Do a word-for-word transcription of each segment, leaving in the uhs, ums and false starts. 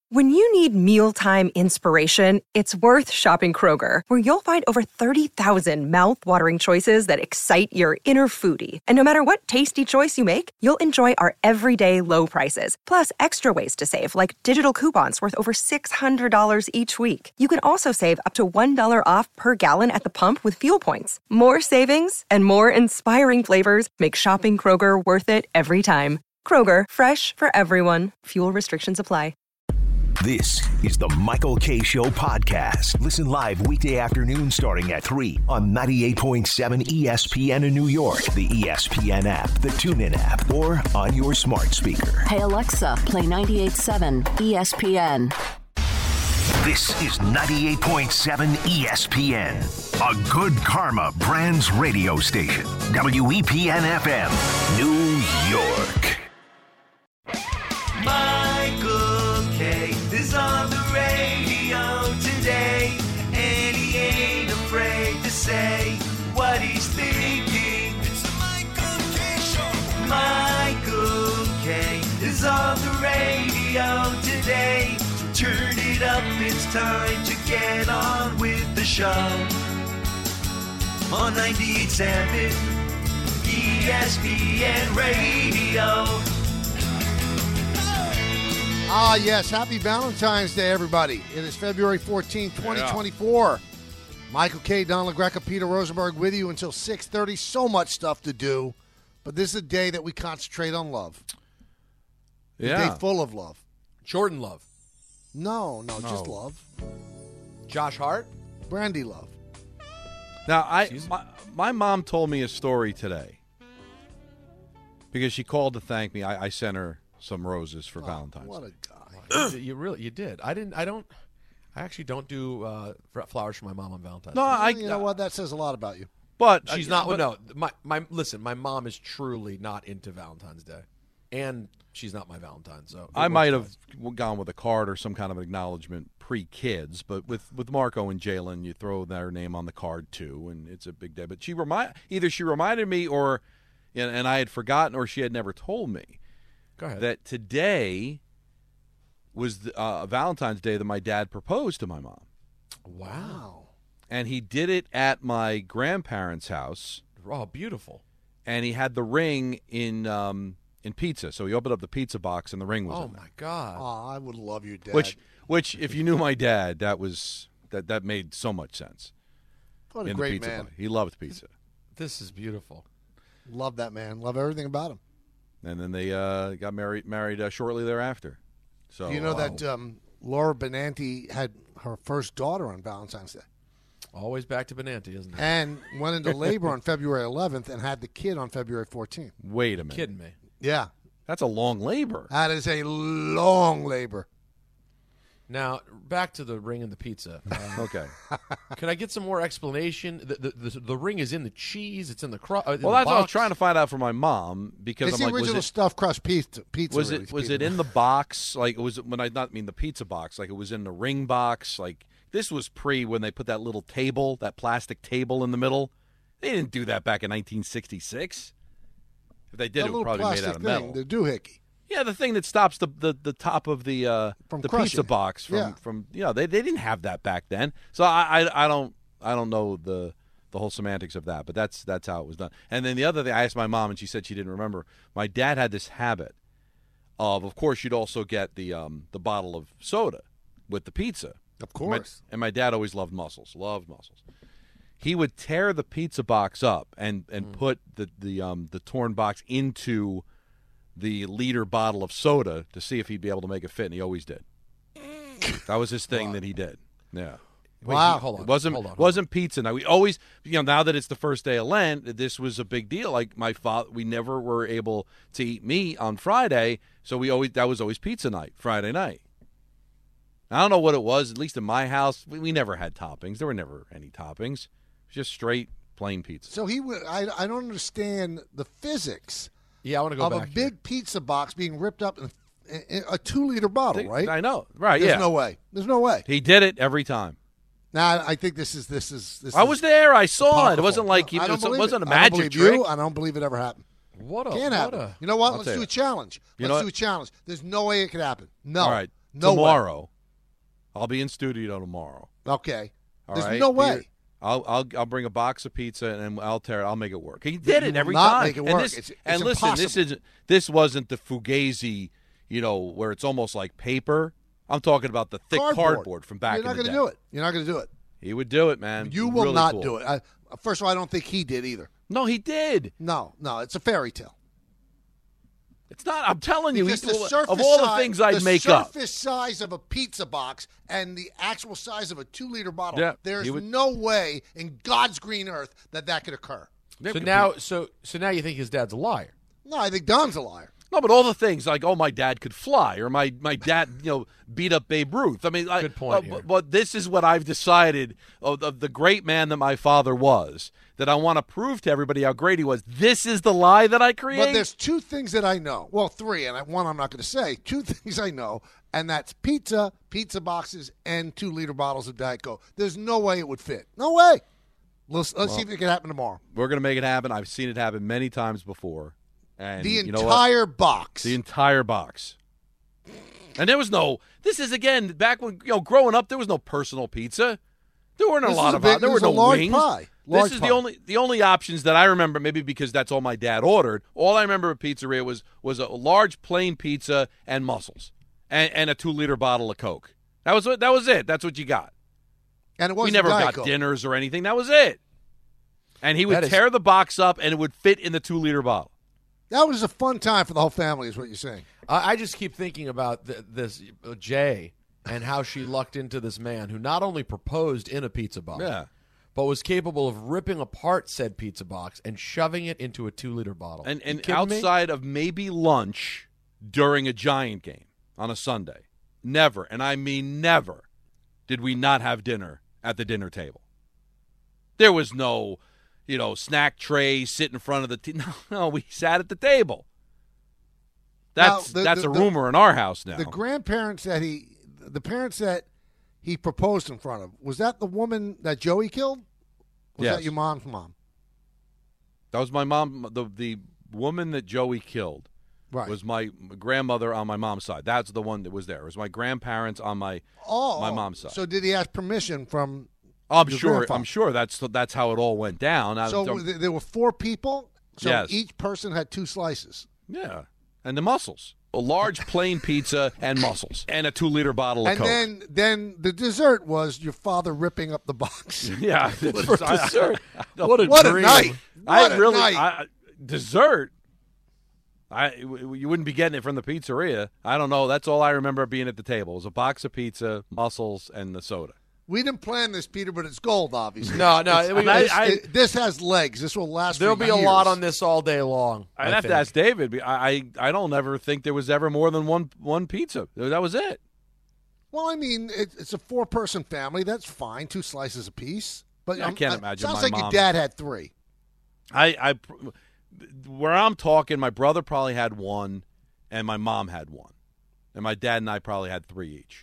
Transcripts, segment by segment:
When you need mealtime inspiration, it's worth shopping Kroger, where you'll find over thirty thousand mouth-watering choices that excite your inner foodie. And no matter what tasty choice you make, you'll enjoy our everyday low prices, plus extra ways to save, like digital coupons worth over six hundred dollars each week. You can also save up to one dollar off per gallon at the pump with fuel points. More savings and more inspiring flavors make shopping Kroger worth it every time. Kroger, fresh for everyone. Fuel restrictions apply. This is the Michael Kay Show podcast. Listen live weekday afternoon starting at three on ninety-eight point seven E S P N in New York, the E S P N app, the TuneIn app, or on your smart speaker. Hey, Alexa, play ninety-eight point seven E S P N. This is ninety-eight point seven E S P N, a Good Karma Brands radio station. W E P N F M, New York. Michael Kay is on the radio today, and he ain't afraid to say what he's thinking. It's the Michael Kay Show. Michael Kay is on the radio today. So turn it up, it's time to get on with the show. On ninety-eight point seven E S P N Radio. Ah, yes. Happy Valentine's Day, everybody. It is February fourteenth, twenty twenty-four. Yeah. Michael Kay, Don LaGreca, Peter Rosenberg with you until six thirty. So much stuff to do. But this is a day that we concentrate on love. Yeah. A day full of love. Jordan Love. No, no, No. just love. Josh Hart. Brandy love. Now, I my, my mom told me a story today because she called to thank me. I, I sent her some roses for Oh, Valentine's. what a guy. you, you really, you did. I didn't. I don't. I actually don't do uh, flowers for my mom on Valentine's. No, Day. I. You know what? That says a lot about you. But She's uh, not. but- no, my my. Listen, my mom is truly not into Valentine's Day, and she's not my Valentine. So it I works might both have ways. gone with a card or some kind of acknowledgement pre-kids, but with, with Marco and Jalen, you throw their name on the card too, and it's a big day. But she remind either she reminded me, or and, and I had forgotten, or she had never told me Go ahead. that today was the, uh, Valentine's Day that my dad proposed to my mom, Wow. and he did it at my grandparents' house, Oh, beautiful. and he had the ring in um, in pizza. So he opened up the pizza box, and the ring was Oh in there. my God. Oh, I would love your dad. Which, which, if you knew my dad, that was that that made so much sense. what a in great the pizza man. box. He loved pizza, This is beautiful. Love that man. Love everything about him. and then they uh, got married married uh, shortly thereafter. So Do you know uh, that um, Laura Benanti had her first daughter on Valentine's Day? Always back to Benanti, isn't it? And went into labor on February eleventh and had the kid on February fourteenth. Wait a minute, Kidding me. Yeah. that's a long labor. That is a long labor. Now back to the ring and the pizza. Uh, Okay. can I get some more explanation? The the, the, the ring is in the cheese. It's in the crust. Uh, in Well, the that's what I was box. trying to find out from my mom because It's I'm the like, was original it, stuffed crust pizza. pizza was really, it was Peter. it in the box? Like it was when I not mean the pizza box. Like it was in the ring box. Like this was pre when they put that little table, that plastic table in the middle. They didn't do that back in nineteen sixty-six. If they did, That it little was probably made plastic out of thing, metal. the doohickey. Yeah, the thing that stops the the, the top of the uh, From the crushing pizza it. box from Yeah. from you know they, they didn't have that back then. So I, I I don't I don't know the the whole semantics of that, but that's that's how it was done. And then the other thing, I asked my mom, and she said she didn't remember. My dad had this habit of, of course, you'd also get the um the bottle of soda with the pizza. Of My- course. and my dad always loved mussels, loved mussels. He would tear the pizza box up and, and put the, the um the torn box into the liter bottle of soda to see if he'd be able to make it fit, and he always did. That was his thing that he did. Yeah. Wait, Wow. he- hold on. It wasn't hold on, hold wasn't pizza. Now we always, you know, now that it's the first day of Lent, this was a big deal. Like my father, we never were able to eat meat on Friday, so we always that was always pizza night, Friday night. I don't know what it was. At least in my house, we, we never had toppings. There were never any toppings. It was just straight plain pizza. So he would. I, I don't understand the physics on. Yeah, I want to go of back a here. big pizza box being ripped up in, in a two-liter bottle, right? I know, right? There's yeah, no way. There's no way. he did it every time. Now I think this is this is this. I is was there. I saw it. It apocryphal. wasn't like No, I it don't was, believe wasn't it. a I don't magic believe trick. You. I don't believe it ever happened. What a Can't what happen. a You know what? I'll Let's tell do you. a challenge. You Let's know do what? a challenge. There's no way it could happen. No. All right. No tomorrow. Way. I'll be in studio tomorrow. Okay. All There's right? no way. Peter, I'll I'll I'll bring a box of pizza and I'll tear it. I'll make it work. He did You it every will not time. make it and work. this, It's- it's and listen, impossible. this isn't this wasn't the Fugazi, you know, where it's almost like paper. I'm talking about the thick Cardboard. cardboard from back You're not in the going day. to do it. You're not going to do it. He would do it, man. You will Really not cool. do it. I, first of all, I don't think he did either. No, he did. No, no, it's a fairy tale. It's not. I'm telling you, Because he, the surface of all the size- things I'd the make up. surface size of a pizza box and the actual size of a two-liter bottle, Yeah, there's he would- no way in God's green earth that that could occur. So now, so so now you think his dad's a liar? No, I think Don's a liar. No, but all the things like, oh, my dad could fly, or my, my dad, you know, beat up Babe Ruth. I mean, I, Good point uh, here. but, but this is what I've decided of, of the great man that my father was. That I want to prove to everybody how great he was. This is the lie that I create. But there's two things that I know. Well, three, and I- one I'm not going to say. Two things I know, and that's pizza, pizza boxes, and two-liter bottles of Diet Coke. There's no way it would fit. No way. Let's, let's see if it can happen tomorrow. We're going to make it happen. I've seen it happen many times before. And The you know what? entire box. The entire box. And there was no. This is again back when you know growing up. There was no personal pizza. There weren't a This lot is a of. big- there this were is a no large wings. pie. Large this is pie. the only the only options that I remember. Maybe because that's all my dad ordered. All I remember at pizzeria was was a large plain pizza and mussels and, and a two liter bottle of Coke. That was what. That was it. That's what you got. and it We wasn't never Diet got Coke. dinners or anything. That was it. And he would That is- tear the box up, and it would fit in the two liter bottle. That was a fun time for the whole family, is what you're saying. I, I just keep thinking about th- this uh, Jay and how she lucked into this man who not only proposed in a pizza box, Yeah. but was capable of ripping apart said pizza box and shoving it into a two-liter bottle. And You and kidding me? outside of maybe lunch during a Giant game on a Sunday, never, and I mean never, did we not have dinner at the dinner table. There was no, you know, snack tray sit in front of the t- no, no, we sat at the table. That's Now, the- that's the- a the- rumor in our house now. The grandparents that he, the parents that he proposed in front of, was that the woman that Joey killed? Was Yes. that your mom's mom? That was my mom. The the woman that Joey killed Right. was my grandmother on my mom's side. That's the one that was there. It was my grandparents on my oh, my oh. mom's side. So did he ask permission from? I'm your sure. grandfather? I'm sure that's that's how it all went down. I So don't- th- there were four people. So Yes. each person had two slices. yeah, and the mussels, a large plain pizza and mussels, and a two liter bottle of And Coke. then, then the dessert was your father ripping up the box. yeah, For I- dessert. I don't- What a What a dream. night! I What a really night. I, dessert. I you wouldn't be getting it from the pizzeria. I don't know. That's all I remember being at the table. It was a box of pizza, mussels, and the soda. We didn't plan this, Peter, but it's gold, obviously. No, no, It's- we- this, I- it- this has legs. This will last. There'll for be a lot years. on this all day long. I'd I have think. to ask David. I, I I don't ever think there was ever more than one one pizza. That was it. Well, I mean, it, it's a four-person family. That's fine. Two slices apiece. But Yeah, I I'm- can't uh, imagine Sounds my like mom- your dad had three. I, I, where I'm talking, my brother probably had one, and my mom had one, and my dad and I probably had three each.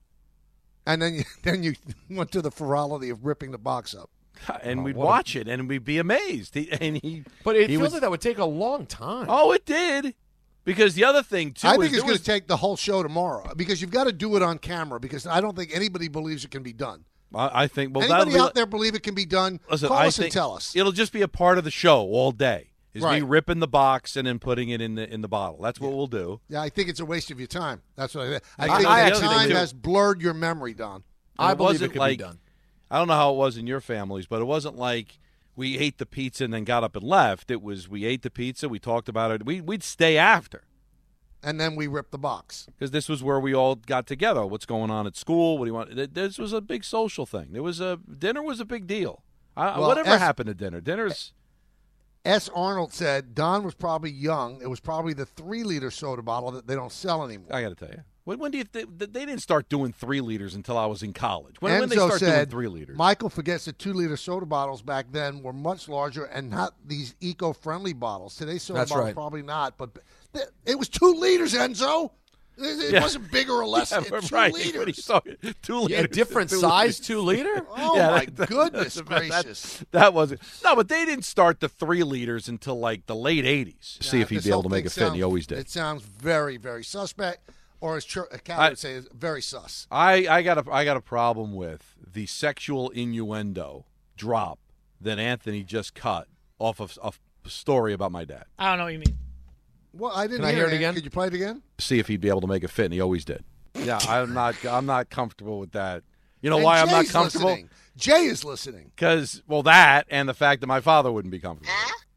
And then you, then you went to the ferality of ripping the box up. And we'd what a- watch it, and we'd be amazed. He, and he, But it he feels was, like that would take a long time. oh, it did, because the other thing too I is think it's there going was- to take the whole show tomorrow because you've got to do it on camera because I don't think anybody believes it can be done. I, I think well, that'll Anybody be out like- there believe it can be done? Listen, Call I us think and tell us. It'll just be a part of the show all day. Is me Right. ripping the box and then putting it in the in the bottle. That's what we'll do. Yeah, I think it's a waste of your time. That's what I think. I I- think I that actually time think too. has blurred your memory, Don. I it believe it wasn't could like- be done. I don't know how it was in your families, but it wasn't like we ate the pizza and then got up and left. It was we ate the pizza, we talked about it. We, we'd stay after And then we ripped the box. because this was where we all got together. What's going on at school? What do you want? th- This was a big social thing. There was a dinner was a big deal. I, Well, whatever as- happened to dinner? Dinner's S. Arnold said Don was probably young. It was probably the three-liter soda bottle that they don't sell anymore. I got to tell you. When, when do you th- they didn't start doing three liters until I was in college? When, when they Enzo start said doing three liters? Michael forgets that two-liter soda bottles back then were much larger and not these eco-friendly bottles. Today's soda That's bottles right. probably not, but th- it was two liters, Enzo. It, it Yeah. wasn't bigger or less. Yeah, it's two right. What are you liters. talking- Two liters. Yeah, different Two size, liters. two liter. Oh Yeah, my that- goodness that- gracious! That, that wasn't no, but they didn't start the three liters until like the late eighties. See Yeah, if he'd this be able whole to make thing it fit, and he sounds- always did. It sounds very, very suspect. Or as Ch- Cal I- would say, is very sus. I, I got a I got a problem with the sexual innuendo drop that Anthony just cut off of a story about my dad. I don't know what you mean. Well, I didn't Can I hear hear it again? Could you play it again? See if he'd be able to make it fit, and he always did. Yeah, I'm not I'm not comfortable with that. You know And why I'm not Jay's comfortable? listening. Jay is listening. Because, well, that and the fact that my father wouldn't be comfortable.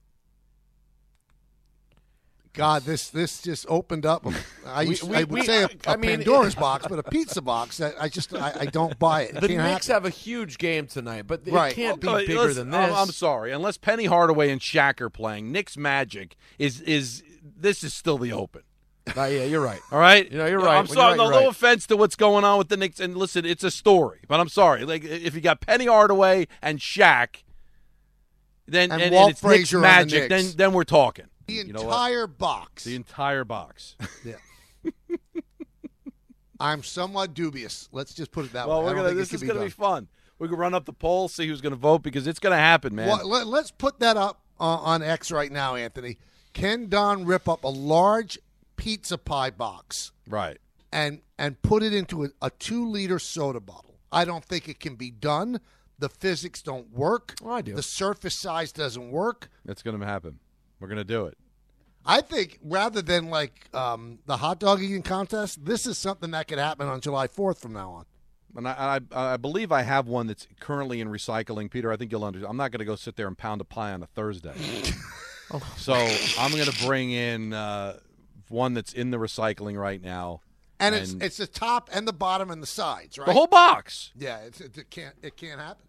God, this this just opened up. I, used, We- we- I would we- say a, I a mean- Pandora's box, but a pizza box. I, I just I, I don't buy it. It The can't Knicks happen. have a huge game tonight, but it Right. can't be Okay, bigger listen, than this. I'm, I'm sorry. Unless Penny Hardaway and Shaq are playing, Knicks Magic is is this is still the Open. Uh, yeah, you're right. All right, You know, you're Yeah, right. I'm When sorry. you're no, right, no you're right. offense to what's going on with the Knicks. And listen, it's a story, but I'm sorry. Like if you got Penny Hardaway and Shaq, then And and, Walt and it's Knicks Frazier on the Magic, Knicks. then then we're talking. The You know what? entire box. The entire box. Yeah. I'm somewhat dubious. Let's just put it that well, way. I we're don't gonna. think it This can is be gonna done. be fun. We can run up the poll, see who's gonna vote because it's gonna happen, man. Well, let, let's put that up uh, on X right now, Anthony. Can Don rip up a large pizza pie box Right. and and put it into a, a two liter soda bottle? I don't think it can be done. The physics don't work. Oh, I do. The surface size doesn't work. It's gonna happen. We're gonna do it. I think rather than like um, the hot dog eating contest, this is something that could happen on July fourth from now on. And I, I, I believe I have one that's currently in recycling, Peter. I think you'll understand. I'm not going to go sit there and pound a pie on a Thursday. So I'm going to bring in uh, one that's in the recycling right now. And, it's And- it's the top and the bottom and the sides, right? The whole box. yeah, it's, it, it can't it can't happen.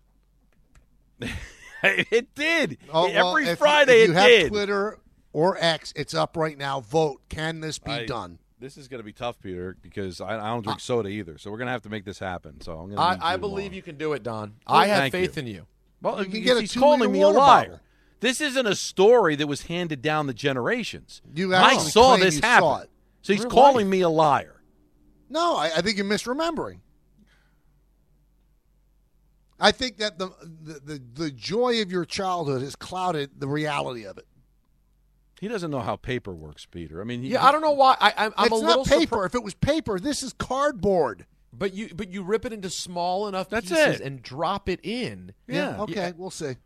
It did. Oh, well, Every if Friday you, if you it have did. Twitter or X, it's up right now. Vote. Can this be I- done? This is going to be tough, Peter, because I, I don't drink soda either. So we're going to have to make this happen. So I'm going to. I, I believe you can do it, Don. I have thank faith you. in you. Well, You can he's- get a he's two-liter calling me a water liar. bottle. This isn't a story that was handed down the generations. You I actually saw claim this you happen. saw it. So he's Real calling life. me a liar. No, I, I think you're misremembering. I think that the, the the the joy of your childhood has clouded the reality of it. He doesn't know how paper works, Peter. I mean, he, Yeah, I don't know why. I, I'm, I'm it's a little not paper. surpri- If it was paper, this is cardboard. But you, but you rip it into small enough That's pieces it. and drop it in. Yeah. Okay, Yeah. we'll see. You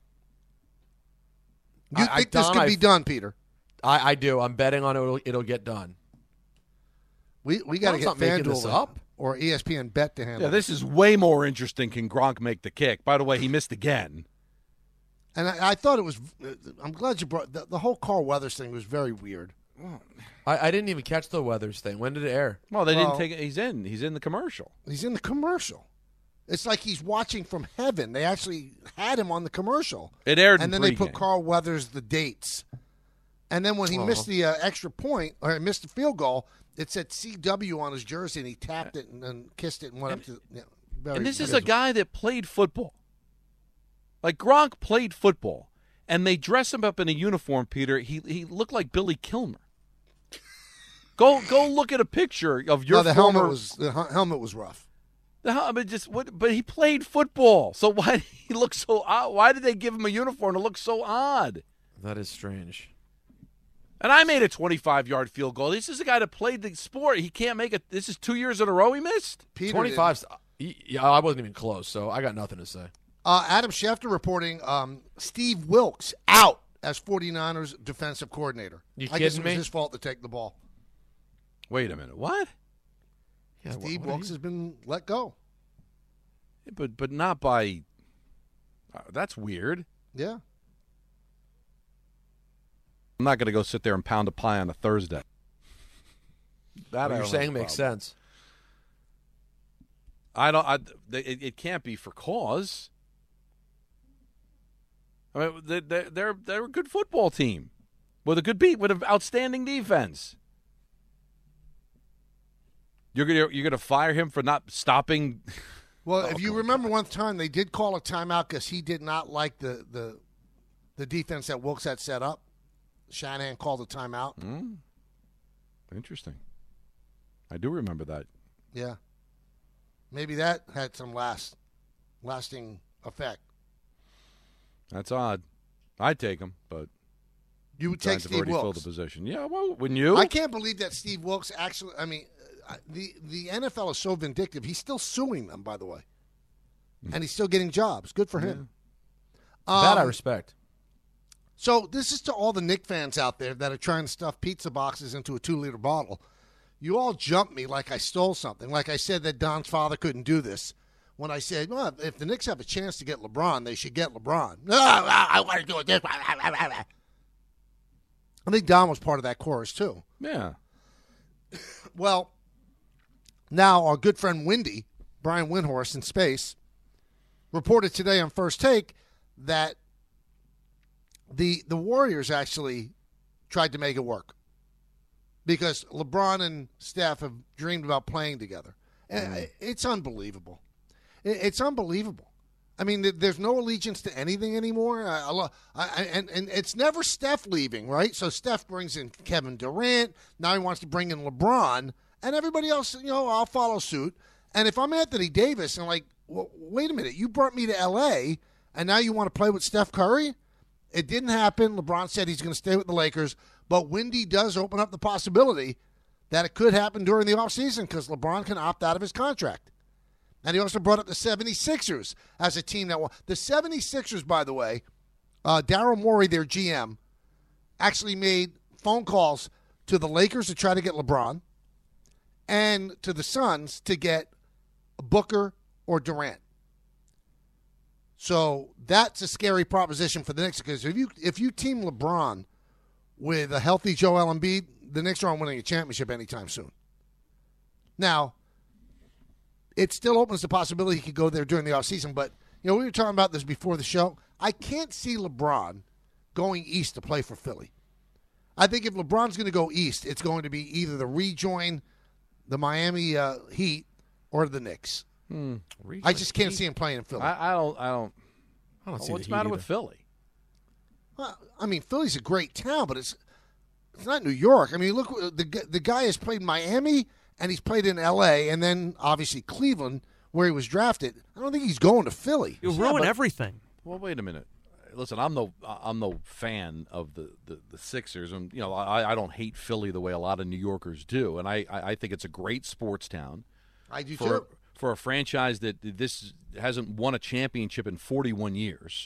I- I- think this Don, could be I've- done, Peter? I, I do. I'm betting on it. It'll, it'll get done. We we got to Don's get not making this FanDuel up. or E S P N Bet to handle. Yeah, this is way more interesting. Can Gronk make the kick? By the way, he missed again. And I, I thought it was. I'm glad you brought the, the whole Carl Weathers thing was very weird. I, I didn't even catch the Weathers thing. When did it air? Well, they Well- didn't take it. He's in. He's in the commercial. He's in the commercial. It's like he's watching from heaven. They actually had him on the commercial. It aired and in then they put pregame. Carl Weathers the dates. And then when he Oh. missed the uh, extra point or missed the field goal, it said C W on his jersey, and he tapped it and, and kissed it and went up to. Yeah, very, And this is very- a guy that played football. Like Gronk played football, and they dress him up in a uniform. Peter, he he looked like Billy Kilmer. Go go look at a picture of your No, the former. helmet was the hu- helmet was rough. The hell, I mean, just what? But he played football, so why did he look so odd? Why did they give him a uniform to look so odd? That is strange. And I made a twenty-five yard field goal. This is a guy that played the sport. He can't make it. This is two years in a row he missed. Peter twenty-five. didn't. Yeah, I wasn't even close, so I got nothing to say. Uh, Adam Schefter reporting um, Steve Wilkes out as 49ers defensive coordinator. You I guess kidding it was me? his fault to take the ball. Wait a minute. What? Yeah, Steve what- what are Wilkes you- has been let go. But but not by. Uh, that's weird. Yeah. I'm not going to go sit there and pound a pie on a Thursday. That What I you're don't saying have a makes problem. sense. I don't. I, it, it can't be for cause. I mean, they, they, they're they're a good football team with a good beat with an outstanding defense. You're gonna you're gonna fire him for not stopping. Well, Oh, if you come on. remember one time, they did call a timeout because he did not like the, the the defense that Wilkes had set up. Shanahan called a timeout. Mm. Interesting. I do remember that. Yeah. Maybe that had some last lasting effect. That's odd. I'd take him, but You would take Giants have Steve already filled Wilkes. the position. Yeah, well, wouldn't you? I can't believe that Steve Wilkes actually. I mean, the the N F L is so vindictive. He's still suing them, by the way, and he's still getting jobs. Good for him. Um, that I respect. So this is to all the Knick fans out there that are trying to stuff pizza boxes into a two-liter bottle. You all jumped me like I stole something, like I said that Don's father couldn't do this. When I said, well, if the Knicks have a chance to get LeBron, they should get LeBron. No, I want to do it this way. I think Don was part of that chorus, too. Yeah. Well, now our good friend Windy, Brian Windhorst in space, reported today on First Take that the the Warriors actually tried to make it work because LeBron and Steph have dreamed about playing together. Mm. It's unbelievable. It's unbelievable. I mean, there's no allegiance to anything anymore. I, I, and, and it's never Steph leaving, right? So Steph brings in Kevin Durant. Now he wants to bring in LeBron. And everybody else, you know, I'll follow suit. And if I'm Anthony Davis, I'm like, well, wait a minute. You brought me to L A, and now you want to play with Steph Curry? It didn't happen. LeBron said he's going to stay with the Lakers. But Windy does open up the possibility that it could happen during the offseason because LeBron can opt out of his contract. And he also brought up the seventy-sixers as a team that won. The seventy-sixers, by the way, uh, Daryl Morey, their G M, actually made phone calls to the Lakers to try to get LeBron and to the Suns to get Booker or Durant. So that's a scary proposition for the Knicks because if you if you team LeBron with a healthy Joel Embiid, the Knicks aren't winning a championship anytime soon. Now, it still opens the possibility he could go there during the offseason. But, you know, we were talking about this before the show. I can't see LeBron going east to play for Philly. I think if LeBron's going to go east, it's going to be either the rejoin the Miami uh, Heat or the Knicks. Hmm. I just can't see him playing in Philly. I, I don't. I don't. I don't see What's the the matter Heat with either. Philly? Well, I mean, Philly's a great town, but it's it's not New York. I mean, look, the the guy has played Miami and he's played in L A and then obviously Cleveland, where he was drafted. I don't think he's going to Philly. You Yeah, ruin but- everything. Well, wait a minute. Listen, I'm no I'm no fan of the, the, the Sixers, and you know I, I don't hate Philly the way a lot of New Yorkers do, and I, I think it's a great sports town. I do for too. for a franchise that this hasn't won a championship in forty-one years,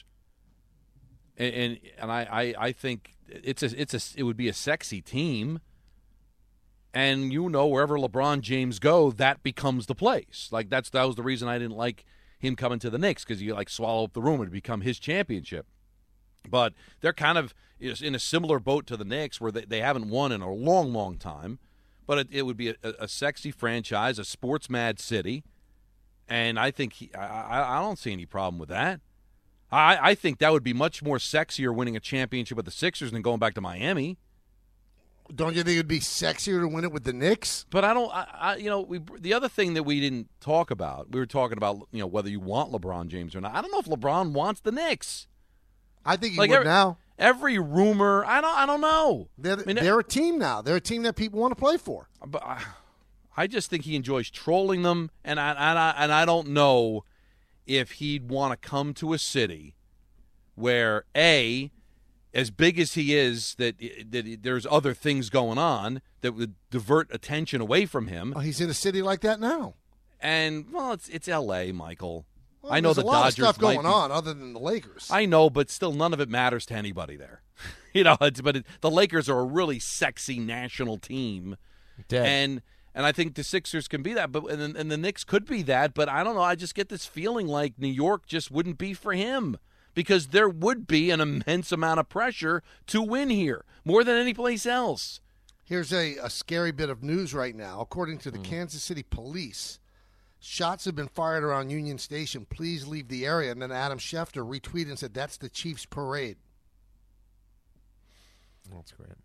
and and, and I, I, I think it's a it's a it would be a sexy team, and you know wherever LeBron James go, that becomes the place. Like that's that was the reason I didn't like him coming to the Knicks because you like swallow up the room and become his championship. But they're kind of in a similar boat to the Knicks where they, they haven't won in a long, long time. But it, it would be a, a sexy franchise, a sports-mad city. And I think he, I, I don't see any problem with that. I, I think that would be much more sexier winning a championship with the Sixers than going back to Miami. Don't you think it would be sexier to win it with the Knicks? But I don't, I, I, you know, we the other thing that we didn't talk about, we were talking about, you know, whether you want LeBron James or not. I don't know if LeBron wants the Knicks. I think he Like would every, now. Every rumor, I don't, I don't know. They're, I mean, they're a team now. They're a team that people want to play for. But I, I just think he enjoys trolling them, and I, and I and I don't know if he'd want to come to a city where a, as big as he is, that that there's other things going on that would divert attention away from him. Oh, he's in a city like that now. And well, it's it's L A, Michael. Well, I know there's the a lot Dodgers of stuff might going be- on other than the Lakers. I know, but still, none of it matters to anybody there. you know, it's, but it, the Lakers are a really sexy national team, Dead. and and I think the Sixers can be that, but and, and the Knicks could be that. But I don't know. I just get this feeling like New York just wouldn't be for him because there would be an immense amount of pressure to win here more than any place else. Here's a, a scary bit of news right now. According to the Mm. Kansas City Police, shots have been fired around Union Station. Please leave the area. And then Adam Schefter retweeted and said, that's the Chiefs parade. That's great.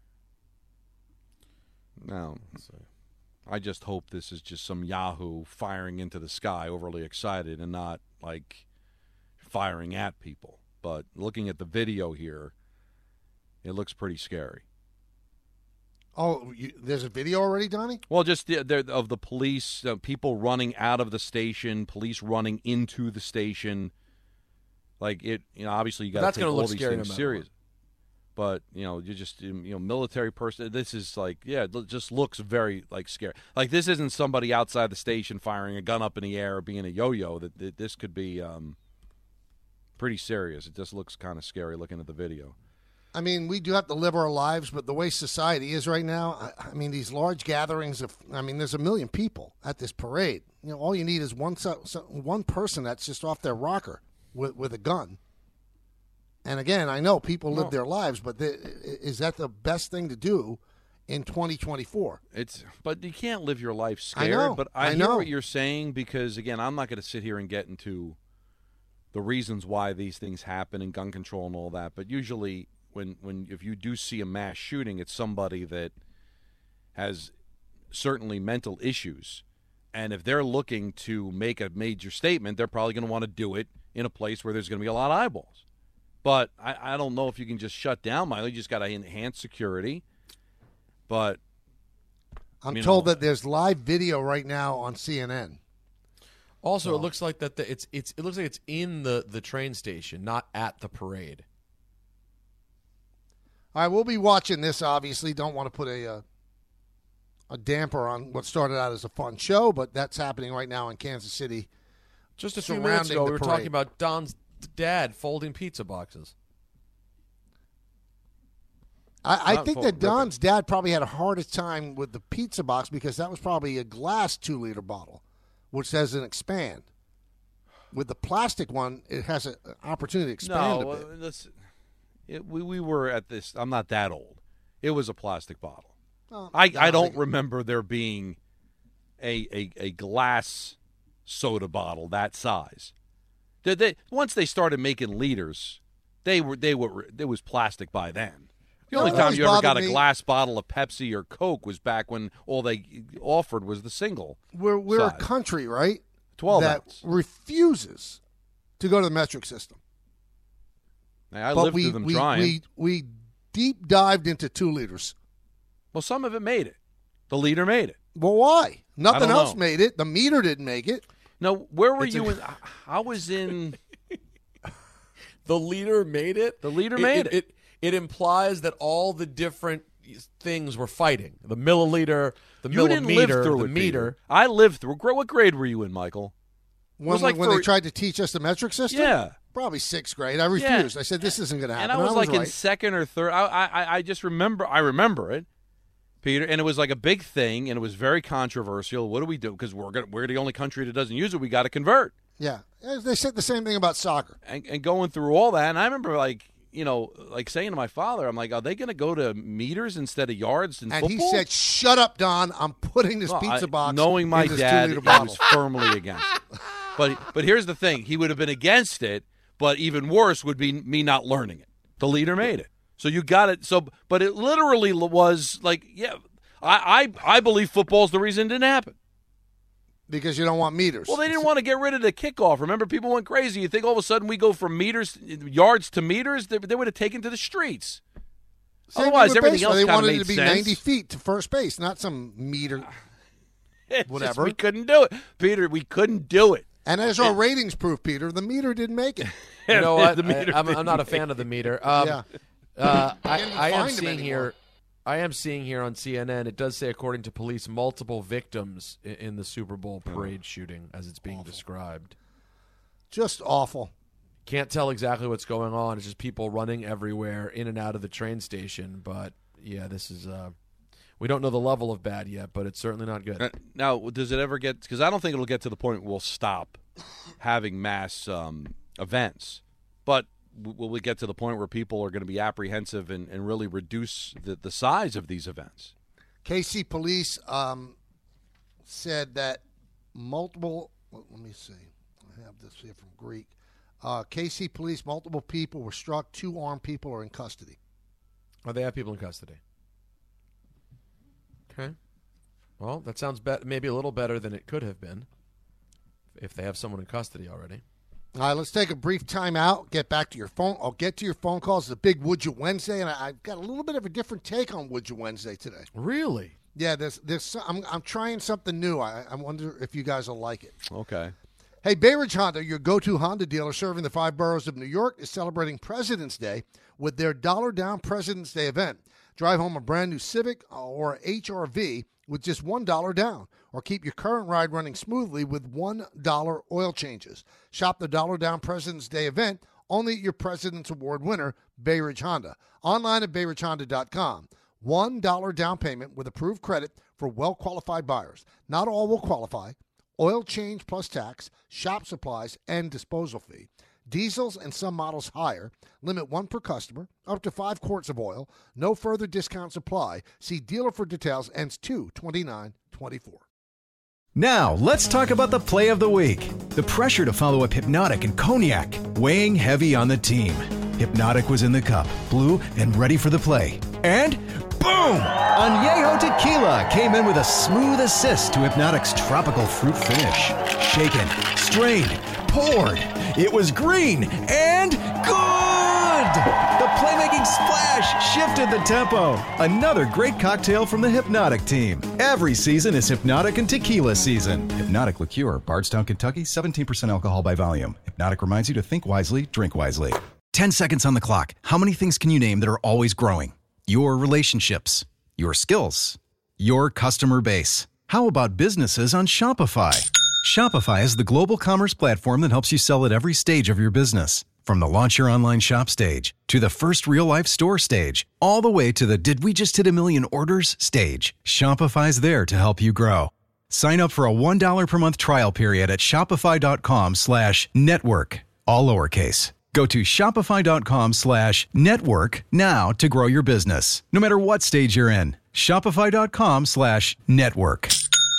No, I just hope this is just some Yahoo firing into the sky, overly excited, and not like firing at people. But looking at the video here, it looks pretty scary. Oh, you, there's a video already, Donnie? Well, just the, the, of the police, uh, people running out of the station, police running into the station. Like it, you know, obviously you got to That's take gonna all look these scary things no matter serious. But, you know, you just, you know, military person, this is like, yeah, it just looks very, like, scary. Like, this isn't somebody outside the station firing a gun up in the air or being a yo-yo. That, that This could be um, pretty serious. It just looks kind of scary looking at the video. I mean, we do have to live our lives, but the way society is right now, I, I mean, these large gatherings of, I mean, there's a million people at this parade. You know, all you need is one so, so, one person that's just off their rocker with, with a gun. And again, I know people live Well, their lives, but the, is that the best thing to do in twenty twenty-four? It's, but you can't live your life I scared. know, But I, I hear know. what you're saying because, again, I'm not going to sit here and get into the reasons why these things happen and gun control and all that. But usually, when, when if you do see a mass shooting, it's somebody that has certainly mental issues. And if they're looking to make a major statement, they're probably going to want to do it in a place where there's going to be a lot of eyeballs. But I, I don't know if you can just shut down Miley. You just got to enhance security. But I'm you told know, that there's live video right now on C N N. Also, it looks like that the, it's it's it looks like it's in the, the train station, not at the parade. All right, we'll be watching this, obviously. Don't want to put a uh, a damper on what started out as a fun show, but that's happening right now in Kansas City. Just a few minutes surrounding ago, the we were parade. talking about Don's dad folding pizza boxes. I, I Not think full- that Don's dad probably had a harder time with the pizza box because that was probably a glass two-liter bottle, which doesn't expand. With the plastic one, it has an opportunity to expand no, a bit. uh, listen, it, we, we were at this. I'm not that old. It was a plastic bottle. Well, I, no, I don't think- remember there being a, a, a glass soda bottle that size. They, they, once they started making liters, they were they were it was plastic by then. The No, only that time always you ever got bothered a me. glass bottle of Pepsi or Coke was back when all they offered was the single. We're, we're a size. country, right, twelve that ounce. refuses to go to the metric system. I but lived we, through them we, trying. we, we deep dived into two liters. Well, some of it made it. The liter made it. Well, why? Nothing don't else know. made it. The meter didn't make it. Now, where were It's you? a- in, I was in. The leader made it. The leader made it. It, it implies that all the different things were fighting. The milliliter, the You didn't millimeter, live through the it, meter. Peter. I lived through. What grade were you in, Michael? When, was like when for- they tried to teach us the metric system? Yeah. Probably sixth grade. I refused. I said, this isn't going to happen. And I was like in right. second or third. I, I I just remember. I remember it, Peter, and it was like a big thing, and it was very controversial. What do we do? Because we're gonna, we're the only country that doesn't use it. We got to convert. Yeah. They said the same thing about soccer. And, and going through all that, and I remember like you know like saying to my father, I'm like, are they going to go to meters instead of yards in And football? he said, shut up, Don. I'm putting this Well, pizza I- box knowing my in this dad, two-liter he bottle. was firmly against it. But but here's the thing: he would have been against it. But even worse would be me not learning it. The leader made it, so you got it. So, but it literally was like, yeah, I I, I believe football's the reason it didn't happen. Because you don't want meters. Well, they didn't want to get rid of the kickoff. Remember, people went crazy. You think all of a sudden we go from meters, yards to meters? They, they would have taken to the streets. Same thing Otherwise, with everything baseball. else They kind of wanted made it to be sense. ninety feet to first base, not some meter. It's just whatever. we couldn't do it, Peter. We couldn't do it. And as our ratings prove, Peter, the meter didn't make it. You know what? The meter I, I'm, I'm didn't not a make fan of the meter. Um, Yeah. uh, I, Can't even I am find 'em seeing anymore. here. I am seeing here on C N N. It does say, according to police, multiple victims in, in the Super Bowl parade shooting, as it's being described. Just awful. Can't tell exactly what's going on. It's just people running everywhere, in and out of the train station. But yeah, this is. Uh, we don't know the level of bad yet, but it's certainly not good. Uh, Now, does it ever get? Because I don't think it'll get to the point where we'll stop having mass um, events. But w- will we get to the point where people are going to be apprehensive and, and really reduce the, the size of these events? K C police um, said that multiple. Well, let me see. I have this here from Greek. Uh, K C police, multiple people were struck. Two armed people are in custody. Oh, they have people in custody. Okay. Well, that sounds be- maybe a little better than it could have been if they have someone in custody already. All right, let's take a brief time out. Get back to your phone. I'll get to your phone calls. It's a big Would You Wednesday, and I, I've got a little bit of a different take on Would You Wednesday today. Really? Yeah, there's, there's. I'm, I'm trying something new. I, I wonder if you guys will like it. Okay. Hey, Bay Ridge Honda, your go-to Honda dealer serving the five boroughs of New York, is celebrating President's Day with their Dollar Down President's Day event. Drive home a brand new Civic or H R V with just one dollar down, or keep your current ride running smoothly with one dollar oil changes. Shop the Dollar Down President's Day event only at your President's Award winner, Bay Ridge Honda. Online at bay ridge honda dot com. one dollar down payment with approved credit for well-qualified buyers. Not all will qualify. Oil change plus tax, shop supplies, and disposal fee. Diesels and some models higher. Limit one per customer. Up to five quarts of oil. No further discounts apply. See dealer for details. Ends two twenty-nine twenty-four. Now, let's talk about the play of the week. The pressure to follow up Hypnotic and Cognac, weighing heavy on the team. Hypnotic was in the cup, blue, and ready for the play. And boom! Añejo Tequila came in with a smooth assist to Hypnotic's tropical fruit finish. Shaken, strained, poured. It was green and good! The playmaking splash shifted the tempo. Another great cocktail from the Hypnotic team. Every season is Hypnotic and Tequila season. Hypnotic Liqueur, Bardstown, Kentucky, seventeen percent alcohol by volume. Hypnotic reminds you to think wisely, drink wisely. Ten seconds on the clock. How many things can you name that are always growing? Your relationships, your skills, your customer base. How about businesses on Shopify? Shopify is the global commerce platform that helps you sell at every stage of your business. From the launch your online shop stage, to the first real-life store stage, all the way to the did we just hit a million orders stage. Shopify's there to help you grow. Sign up for a one dollar per month trial period at shopify.com slash network, all lowercase. Go to shopify.com slash network now to grow your business, no matter what stage you're in. Shopify.com slash network.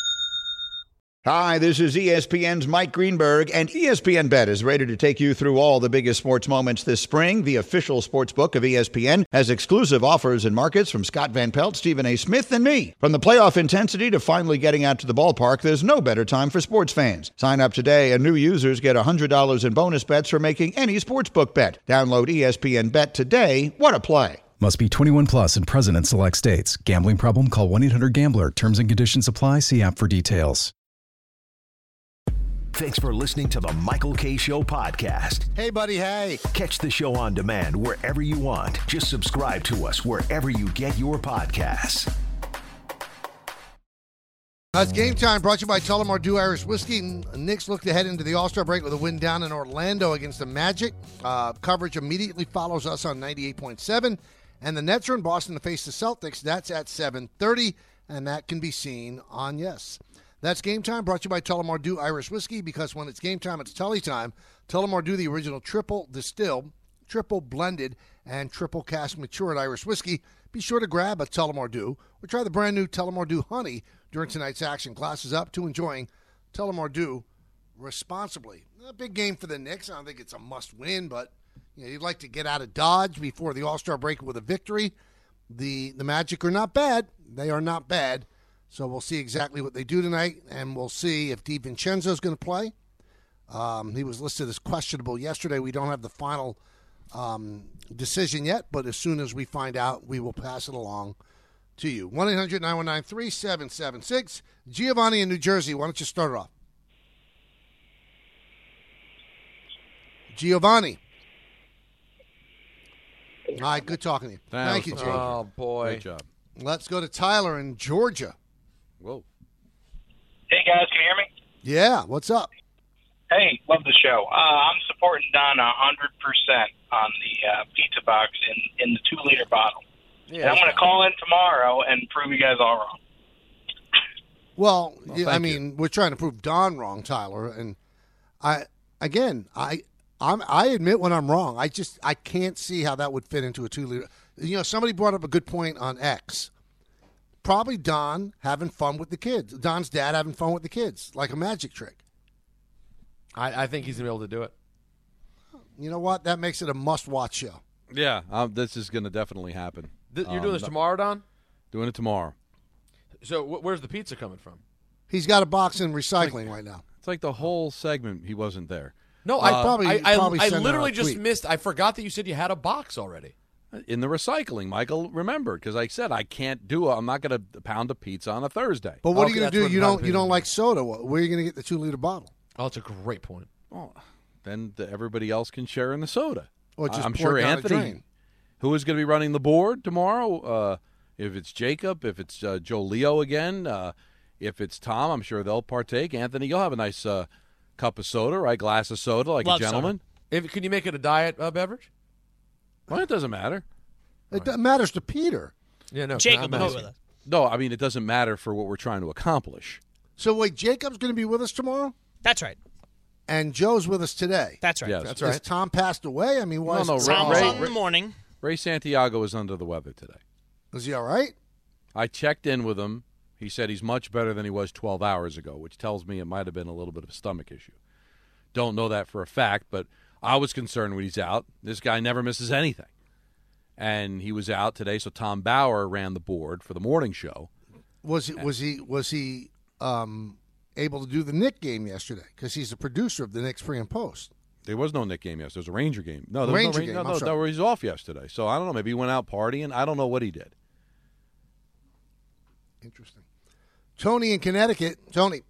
Hi, this is E S P N's Mike Greenberg, and E S P N Bet is ready to take you through all the biggest sports moments this spring. The official sports book of E S P N has exclusive offers and markets from Scott Van Pelt, Stephen A. Smith, and me. From the playoff intensity to finally getting out to the ballpark, there's no better time for sports fans. Sign up today, and new users get one hundred dollars in bonus bets for making any sportsbook bet. Download E S P N Bet today. What a play. Must be twenty-one plus and present in select states. Gambling problem? Call one eight hundred gambler. Terms and conditions apply. See app for details. Thanks for listening to the Michael K. Show podcast. Hey, buddy, hey. Catch the show on demand wherever you want. Just subscribe to us wherever you get your podcasts. It's game time, brought to you by Tullamore Dew Irish Whiskey. Knicks looked ahead into the All-Star break with a win down in Orlando against the Magic. Uh, coverage immediately follows us on ninety-eight point seven. And the Nets are in Boston to face the Celtics. That's at seven thirty, and that can be seen on Yes. That's Game Time, brought to you by Tullamore Dew Irish Whiskey, because when it's game time, it's Tully time. Tullamore Dew, the original triple distilled, triple blended, and triple cask matured Irish whiskey. Be sure to grab a Tullamore Dew or try the brand new Tullamore Dew Honey during tonight's action. Glasses up to enjoying Tullamore Dew responsibly. A big game for the Knicks. I don't think it's a must-win, but you know, you'd like to get out of Dodge before the All-Star break with a victory. The, the Magic are not bad. They are not bad. So we'll see exactly what they do tonight, and we'll see if DiVincenzo is going to play. Um, he was listed as questionable yesterday. We don't have the final um, decision yet, but as soon as we find out, we will pass it along to you. one eight hundred nine one nine three seven seven six. Giovanni in New Jersey, why don't you start it off? Giovanni. All right, good talking to you. Thank you, Jake. Oh, boy. Great job. Let's go to Tyler in Georgia. Whoa. Hey, guys, can you hear me? Yeah, what's up? Hey, love the show. Uh, I'm supporting Don one hundred percent on the uh, pizza box in, in the two-liter bottle. Yeah, and I'm going to call in tomorrow and prove you guys all wrong. Well, well yeah, I you. mean, we're trying to prove Don wrong, Tyler. And I, again, I I'm, I admit when I'm wrong. I just I can't see how that would fit into a two-liter. You know, somebody brought up a good point on X. Probably Don having fun with the kids. Don's dad having fun with the kids, like a magic trick. I, I think he's going to be able to do it. You know what? That makes it a must-watch show. Yeah, um, this is going to definitely happen. Th- you're um, doing this tomorrow, Don? Doing it tomorrow. So wh- where's the pizza coming from? He's got a box in recycling like, right now. It's like the whole segment he wasn't there. No, Uh, I probably- I, I, probably I sent out literally a just tweet. missed. I forgot that you said you had a box already. In the recycling, Michael, remember, because I said I can't do it. I'm not going to pound a pizza on a Thursday. But what Okay, are you going that's to do? what You the don't bottom you don't is. like soda. Where are you going to get the two-liter bottle? Oh, that's a great point. Oh, then the, everybody else can share in the soda. Or just I'm pour sure it down the Anthony, drain. who is going to be running the board tomorrow, uh, if it's Jacob, if it's uh, Joe Leo again, uh, if it's Tom, I'm sure they'll partake. Anthony, you'll have a nice uh, cup of soda, right? Glass of soda, like Love a gentleman. If, can you make it a diet uh, beverage? Well, it doesn't matter. It right. matters to Peter. Yeah, no. Jacob will be with us. No, I mean, it doesn't matter for what we're trying to accomplish. So, wait, Jacob's going to be with us tomorrow? That's right. And Joe's with us today? That's right. Yes. That's right. Has Tom passed away? I mean, why No, is no, Tom's Ray- on in the morning. Ray Santiago is under the weather today. Is he all right? I checked in with him. He said he's much better than he was twelve hours ago, which tells me it might have been a little bit of a stomach issue. Don't know that for a fact, but I was concerned when he's out. This guy never misses anything. And he was out today, so Tom Bauer ran the board for the morning show. Was he was he was he um, able to do the Knick game yesterday? Because he's the producer of the Knicks pre and post. There was no Knick game yesterday. There was a Ranger game. No, there Ranger was no game, No, I'm no, sorry. no, he's off yesterday. So I don't know. Maybe he went out partying. I don't know what he did. Interesting. Tony in Connecticut. Tony.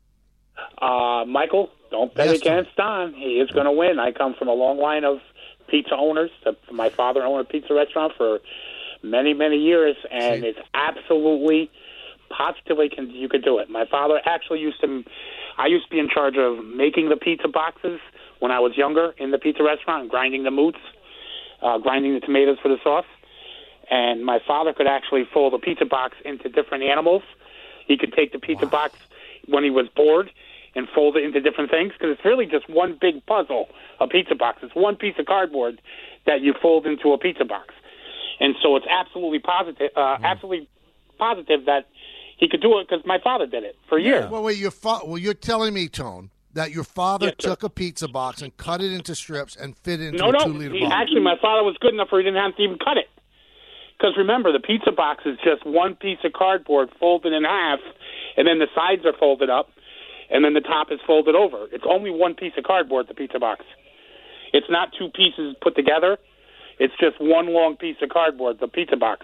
Uh, Michael, don't bet Yes, against Don. He is going to win. I come from a long line of pizza owners. My father owned a pizza restaurant for many, many years, and See? it's absolutely, positively can, you could do it. My father actually used to, I used to be in charge of making the pizza boxes when I was younger in the pizza restaurant, grinding the moots, uh, grinding the tomatoes for the sauce. And my father could actually fold a pizza box into different animals. He could take the pizza Wow. box when he was bored and fold it into different things, because it's really just one big puzzle, a pizza box. It's one piece of cardboard that you fold into a pizza box. And so it's absolutely positive, uh, Hmm. absolutely positive that he could do it, because my father did it for years. Well, wait, your fa- well, you're telling me, Tone, that your father Yes, sir. took a pizza box and cut it into strips and fit it into No, a no. two-liter He, bottle. actually, my father was good enough where he didn't have to even cut it. Because remember, the pizza box is just one piece of cardboard folded in half, and then the sides are folded up, and then the top is folded over. It's only one piece of cardboard, the pizza box. It's not two pieces put together. It's just one long piece of cardboard, the pizza box.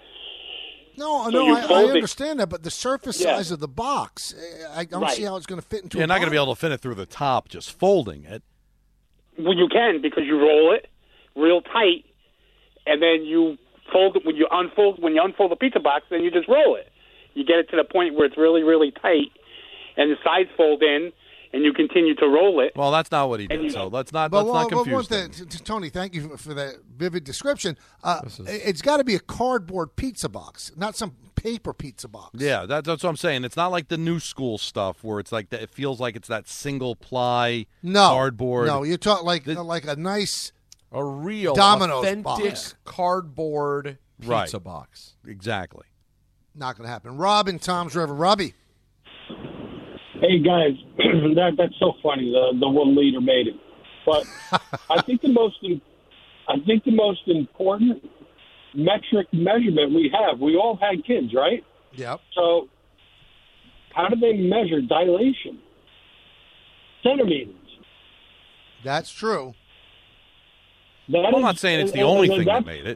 No, So no, you I, I fold it- understand that, but the surface Yeah. size of the box, eh, I don't Right. see how it's going to fit into You're a not going to be bottle. able to fit it through the top just folding it. Well, you can, because you roll it real tight, and then you fold it when you unfold. When you unfold the pizza box, then you just roll it. You get it to the point where it's really, really tight, and the sides fold in, and you continue to roll it. Well, that's not what he And did. you- So let's not But let's well, not well, confuse one things. thing, t- t- Tony, thank you for that vivid description. Uh, This is- It's got to be a cardboard pizza box, not some paper pizza box. Yeah, that, that's what I'm saying. It's not like the new school stuff where it's like that. It feels like it's that single ply No, cardboard. No, you're talking like The- like a nice. A real Domino's authentic box. cardboard pizza Right. box. Exactly. Not going to happen. Rob in Tom's River. Robbie. Hey guys, that that's so funny. The the one leader made it, but I think the most I think the most important metric measurement we have. We all had kids, right? Yep. So how do they measure dilation? Centimeters. That's true. That Well, I'm is- not saying it's the and- only and thing that that's- made it.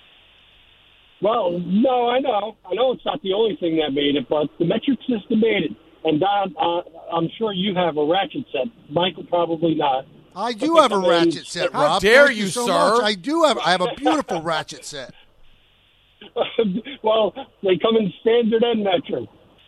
Well, no, I know. I know it's not the only thing that made it, but the metric system made it. And Don, uh, I'm sure you have a ratchet set. Michael, probably not. I do But have a they come in- ratchet set, How Rob. dare Thank you, so sir. much. I do have. I have a beautiful ratchet set. Well, they come in standard and metric.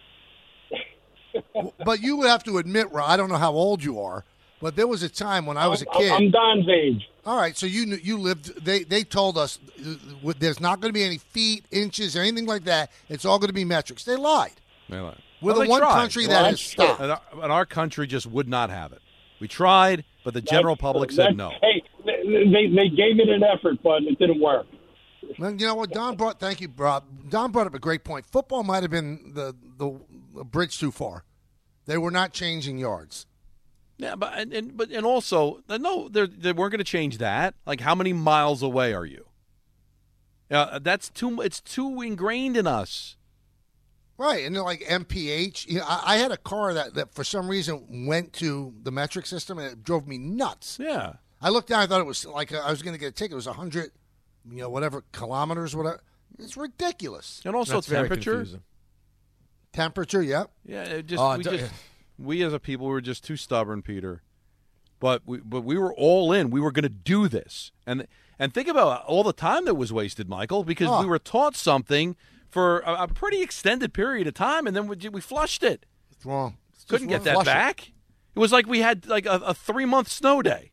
But you would have to admit, Rob, I don't know how old you are, but there was a time when I was a I'm- kid. I'm Don's age. All right, so you knew- you lived. They they told us uh, there's not going to be any feet, inches, or anything like that. It's all going to be metrics. They lied. They lied. We're Well, the they one tried. country Well, that has that's true. stopped. And our, and our country just would not have it. We tried, but the general That's- public said that's- no. Hey, they they gave it an effort, but it didn't work. Well, you know what Don brought? Thank you, Rob. Don brought up a great point. Football might have been the the, the bridge too far. They were not changing yards. Yeah, but and, and but and also no, they they weren't going to change that. Like, how many miles away are you? Uh, that's too. It's too ingrained in us. Right, and they're like M P H. You know, I, I had a car that, that for some reason went to the metric system, and it drove me nuts. Yeah. I looked down, I thought it was like I was going to get a ticket. It was one hundred, you know, whatever, kilometers, whatever. It's ridiculous. And also That's very temperature. confusing. Temperature, yep. Yeah, it just Uh, we d- just We as a people were just too stubborn, Peter. But we, but we were all in. We were going to do this. And and think about all the time that was wasted, Michael, because Oh. we were taught something for a, a pretty extended period of time, and then we, we flushed it. It's wrong. It's just Couldn't get wrong. that Flush it. back. It was like we had like a, a three-month snow day.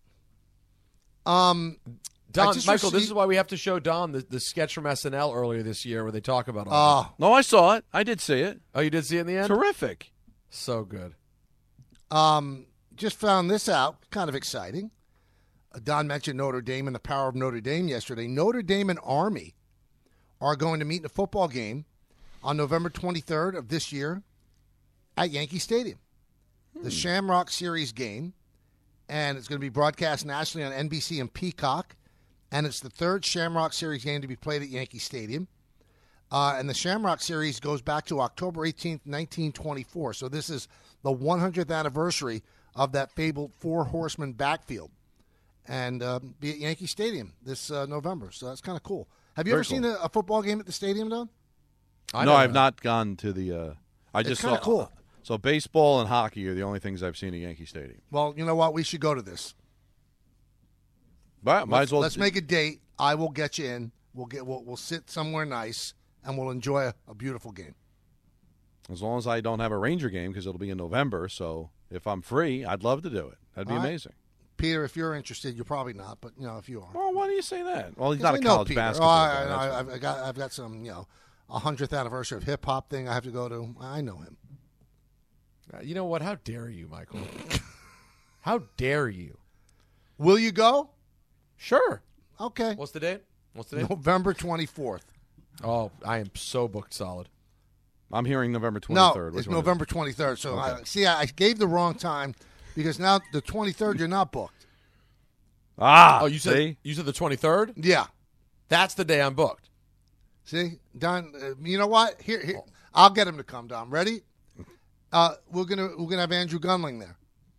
Um, Don, I just Michael, this received- is why we have to show Don the, the sketch from S N L earlier this year where they talk about all Oh, this. No, I saw it. I did see it. Oh, you did see it in the end? Terrific. So good. Um, just found this out. Kind of exciting. Uh, Don mentioned Notre Dame and the power of Notre Dame yesterday. Notre Dame and Army are going to meet in a football game on November twenty-third of this year at Yankee Stadium. The Shamrock Series game, and it's going to be broadcast nationally on N B C and Peacock, and it's the third Shamrock Series game to be played at Yankee Stadium. Uh, and the Shamrock Series goes back to October eighteenth, nineteen twenty-four. So this is the one hundredth anniversary of that fabled Four Horsemen backfield. And uh, be at Yankee Stadium this uh, November. So that's kind of cool. Have you Very ever seen a, a football game at the stadium, Don? I no, know I've that. not gone to the uh, – I It's just kinda saw cool. So baseball and hockey are the only things I've seen at Yankee Stadium. Well, you know what? We should go to this. But might let's, as well. let's make a date. I will get you in. We'll get. We'll, we'll sit somewhere nice, and we'll enjoy a, a beautiful game. As long as I don't have a Ranger game because it'll be in November. So if I'm free, I'd love to do it. That'd be All right. amazing. Peter, if you're interested, you're probably not, but you know if you are. Well, why do you say that? Well, he's 'Cause not I a know college Peter. basketball Oh, guy. I, that's I, why. I've, I got. I've got some. You know, a hundredth anniversary of hip hop thing I have to go to. I know him. Uh, You know what? How dare you, Michael? How dare you? Will you go? Sure. Okay. What's the date? What's the date? November twenty-fourth. Oh, I am so booked solid. I'm hearing November No, twenty-third. Which it's one is it? November twenty-third. So Okay. I, see, I, I gave the wrong time because now the twenty-third you're not booked. Ah, Oh, you said see? you said the twenty-third? Yeah. That's the day I'm booked. See, Don. Uh, you know what? Here, here, I'll get him to come. Don, ready? Uh, we're gonna we're gonna have Andrew Gunling there.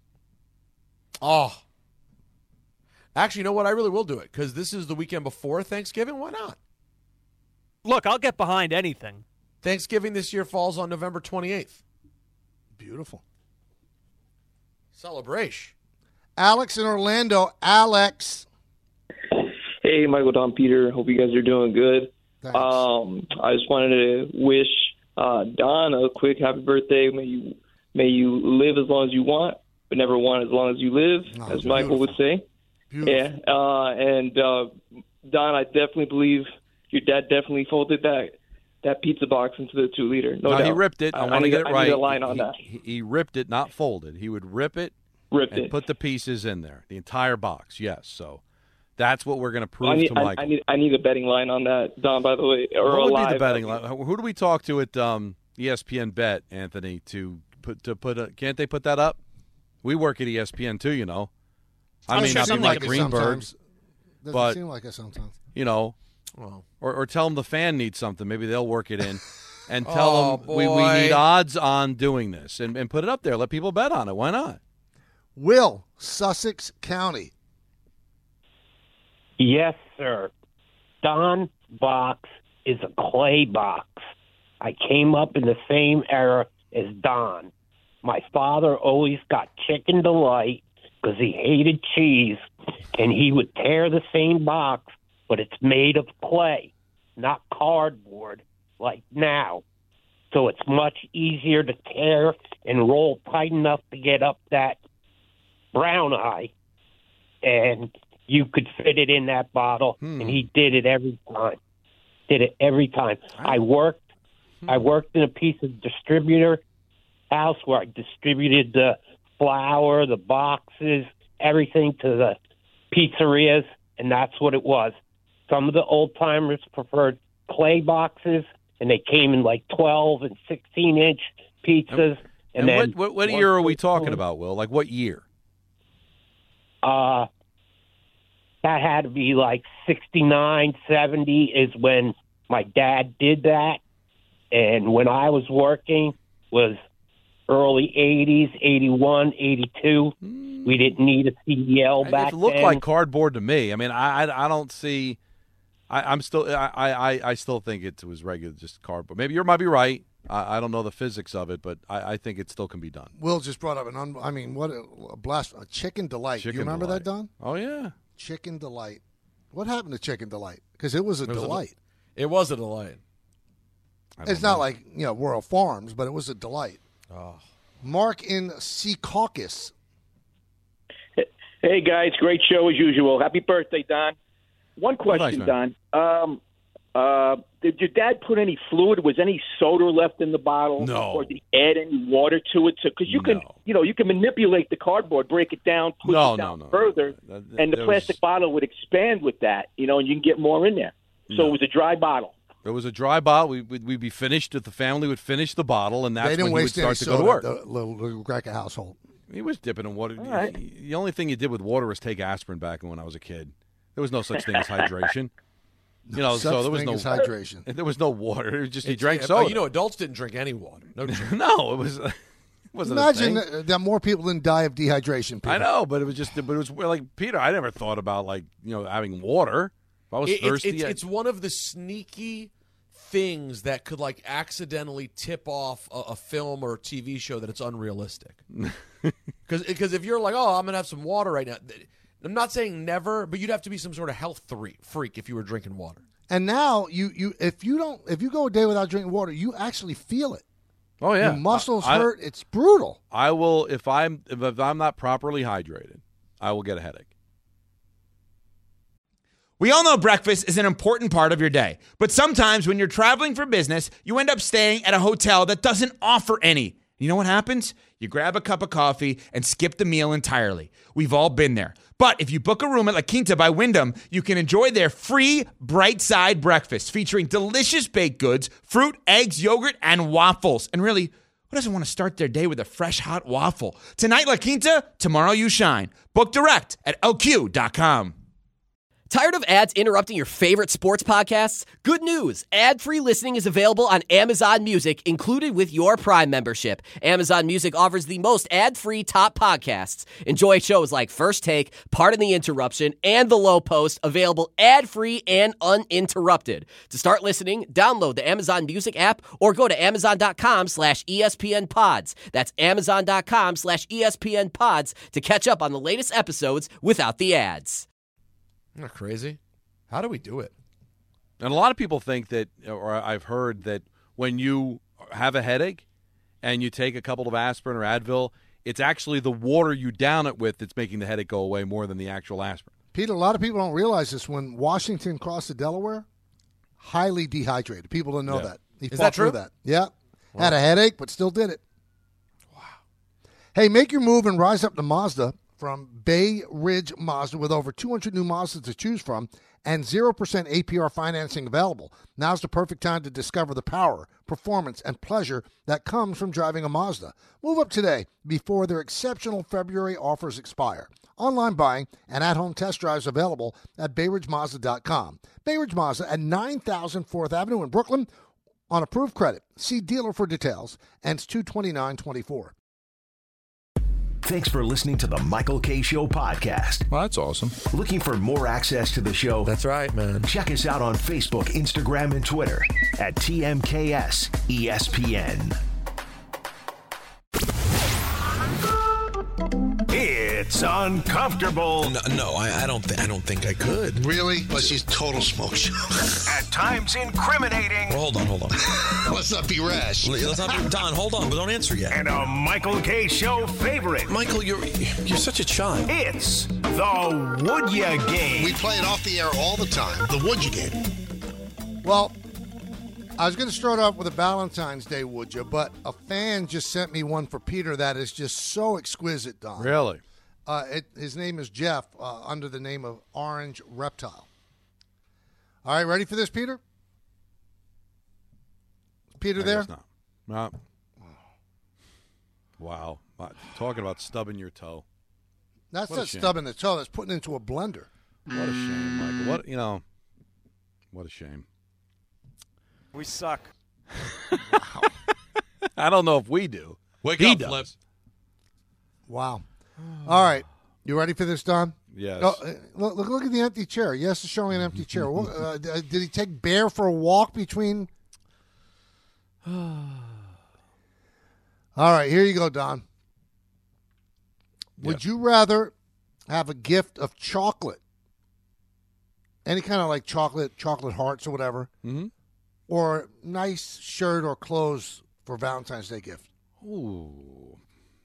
Oh. Actually, you know what? I really will do it because this is the weekend before Thanksgiving. Why not? Look, I'll get behind anything. Thanksgiving this year falls on November twenty-eighth. Beautiful. Celebration. Alex in Orlando. Alex. Hey, Michael, Don, Peter. Hope you guys are doing good. Thanks. Um, I just wanted to wish uh, Don a quick happy birthday. May you may you live as long as you want, but never want as long as you live, Oh, as Michael would say. Beautiful. Yeah, uh, and uh, Don, I definitely believe your dad definitely folded that that pizza box into the two liter. No, No, doubt. he ripped it. I, I, want to need, get it I right. need a line on he, that. He, he ripped it, not folded. He would rip it, Ripped and it. put the pieces in there, the entire box. Yes, so that's what we're going to prove I need, to I, Michael. I need I need a betting line on that, Don. By the way, or What a would live. be the betting line? Who do we talk to at um, E S P N Bet, Anthony, to put to put a, can't they put that up? We work at E S P N too, you know. I I'm may sure not be something like like it Greenberg, Sometimes. Doesn't but- seem like it sometimes. you know, Well, or, or tell them the fan needs something. Maybe they'll work it in. And tell Oh, them we, we boy. need odds on doing this and, and put it up there. Let people bet on it. Why not? Will, Sussex County. Yes, sir. Don box is a clay box. I came up in the same era as Don. My father always got Chicken Delight because he hated cheese, and he would tear the same box, but it's made of clay, not cardboard like now. So it's much easier to tear and roll tight enough to get up that brown eye, and you could fit it in that bottle, Hmm. and he did it every time. Did it every time. I worked. I worked in a piece of distributor house where I distributed the flour, the boxes, everything to the pizzerias, and that's what it was. Some of the old timers preferred clay boxes, and they came in like twelve and sixteen inch pizzas. And, And, then what, what, what once year are we they- talking about, Will? Like what year? Uh, that had to be like sixty-nine, seventy is when my dad did that. And when I was working was early eighties, eighty-one, eighty-two. We didn't need a C D L back It looked then. like cardboard to me. I mean, I I, I don't see. I, I'm still. I, I I still think it was regular, just cardboard. Maybe you might be right. I, I don't know the physics of it, but I, I think it still can be done. Will just brought up an, un- I mean, what a, a blast. A Chicken Delight. Chicken you remember Delight. that, Don? Oh, yeah. Chicken Delight. What happened to Chicken Delight? Because it was a It was a- delight. It was a delight. It's not like, you know, World Farms, but it was a delight. Oh. Mark in Secaucus. Hey, guys, great show as usual. Happy birthday, Don. One question, Oh, thanks, Don. Um, uh, did your dad put any fluid? Was any soda left in the bottle? No. Or did he add any water to it? Because you can, you know, you can manipulate the cardboard, break it down, push No, it down no, no. further, That- and the there plastic was- bottle would expand with that, you know, and you can get more in there. So No. it was a dry bottle. It was a dry bottle. We, we'd, we'd be finished. If the family would finish the bottle, and that's They didn't when he would waste any start to soda go to work. at the little, little Greca household. He was dipping in water. All right. The only thing you did with water was take aspirin back when I was a kid. There was no such thing as hydration. You know, Such so there was thing no as hydration. There was no water. It was just he It's- drank yeah, soda. You know, adults didn't drink any water. No, drink. no, it was. It wasn't a Imagine thing. that, that more people didn't die of dehydration. Peter. I know, but it was just. But it was like Peter. I never thought about like you know having water. If I was It- it's, thirsty, it's, I- it's one of the sneaky things that could like accidentally tip off a, a film or a T V show that it's unrealistic. Because if you're like, oh, I'm gonna have some water right now. I'm not saying never, but you'd have to be some sort of health freak, freak if you were drinking water. And now you, you if you don't if you go a day without drinking water, you actually feel it. oh yeah, Your muscles I- I- hurt. It's brutal. I will if I'm if, if I'm not properly hydrated, I will get a headache. We all know breakfast is an important part of your day, but sometimes when you're traveling for business, you end up staying at a hotel that doesn't offer any. You know what happens? You grab a cup of coffee and skip the meal entirely. We've all been there. But if you book a room at La Quinta by Wyndham, you can enjoy their free Bright Side breakfast featuring delicious baked goods, fruit, eggs, yogurt, and waffles. And really, who doesn't want to start their day with a fresh hot waffle? Tonight, La Quinta, tomorrow you shine. Book direct at L Q dot com. Tired of ads interrupting your favorite sports podcasts? Good news. Ad-free listening is available on Amazon Music, included with your Prime membership. Amazon Music offers the most ad-free top podcasts. Enjoy shows like First Take, Pardon the Interruption, and The Low Post, available ad-free and uninterrupted. To start listening, download the Amazon Music app or go to amazon.com slash ESPN pods. That's amazon.com slash ESPN pods to catch up on the latest episodes without the ads. Isn't that crazy? How do we do it? And a lot of people think that, or I've heard that when you have a headache and you take a couple of aspirin or Advil, it's actually the water you down it with that's making the headache go away more than the actual aspirin. Peter, a lot of people don't realize this. When Washington crossed the Delaware, highly dehydrated. People don't know Yeah. that. He Is fought that through true? that. Yeah. Had a headache, but still did it. Wow. Hey, make your move and rise up to Mazda from Bay Ridge Mazda with over two hundred new Mazdas to choose from and zero percent A P R financing available. Now's the perfect time to discover the power, performance, and pleasure that comes from driving a Mazda. Move up today before their exceptional February offers expire. Online buying and at-home test drives available at bay ridge mazda dot com. Bay Ridge Mazda at nine thousand fourth Avenue in Brooklyn on approved credit. See dealer for details. And it's two twenty-nine twenty-four. Thanks for listening to the Michael K. Show podcast. Well, that's awesome. Looking for more access to the show? That's right, man. Check us out on Facebook, Instagram, and Twitter at T M K S E S P N. It's uncomfortable. No, no I, I don't. Th- I don't think I could. Really? But she's total smoke show. At times incriminating. Well, hold on, hold on. Let's not be rash. Let's not be Don. Hold on, but don't answer yet. And a Michael K. Show favorite. Michael, you're you're such a child. It's the Would Ya Game. We play it off the air all the time. The Would Ya Game. Well, I was going to start off with a Valentine's Day, would you? But a fan just sent me one for Peter that is just so exquisite, Don. Really? Uh, it, his name is Jeff, uh, under the name of Orange Reptile. All right, ready for this, Peter? Peter I there? guess not. No. Wow. Talking about stubbing your toe. That's What a not shame. stubbing the toe. That's putting it into a blender. What a shame, Michael. What, you know, what a shame. We suck. I don't know if we do. Wake he up, does. Flip. Wow. All right. You ready for this, Don? Yes. Oh, uh, look, look, look at the empty chair. Yes, it's showing an empty chair. Well, uh, d- uh, did he take Bear for a walk between? All right, here you go, Don. Would you rather have a gift of chocolate, any kind of like chocolate, chocolate hearts or whatever, mm-hmm. or a nice shirt or clothes for Valentine's Day gift? Ooh.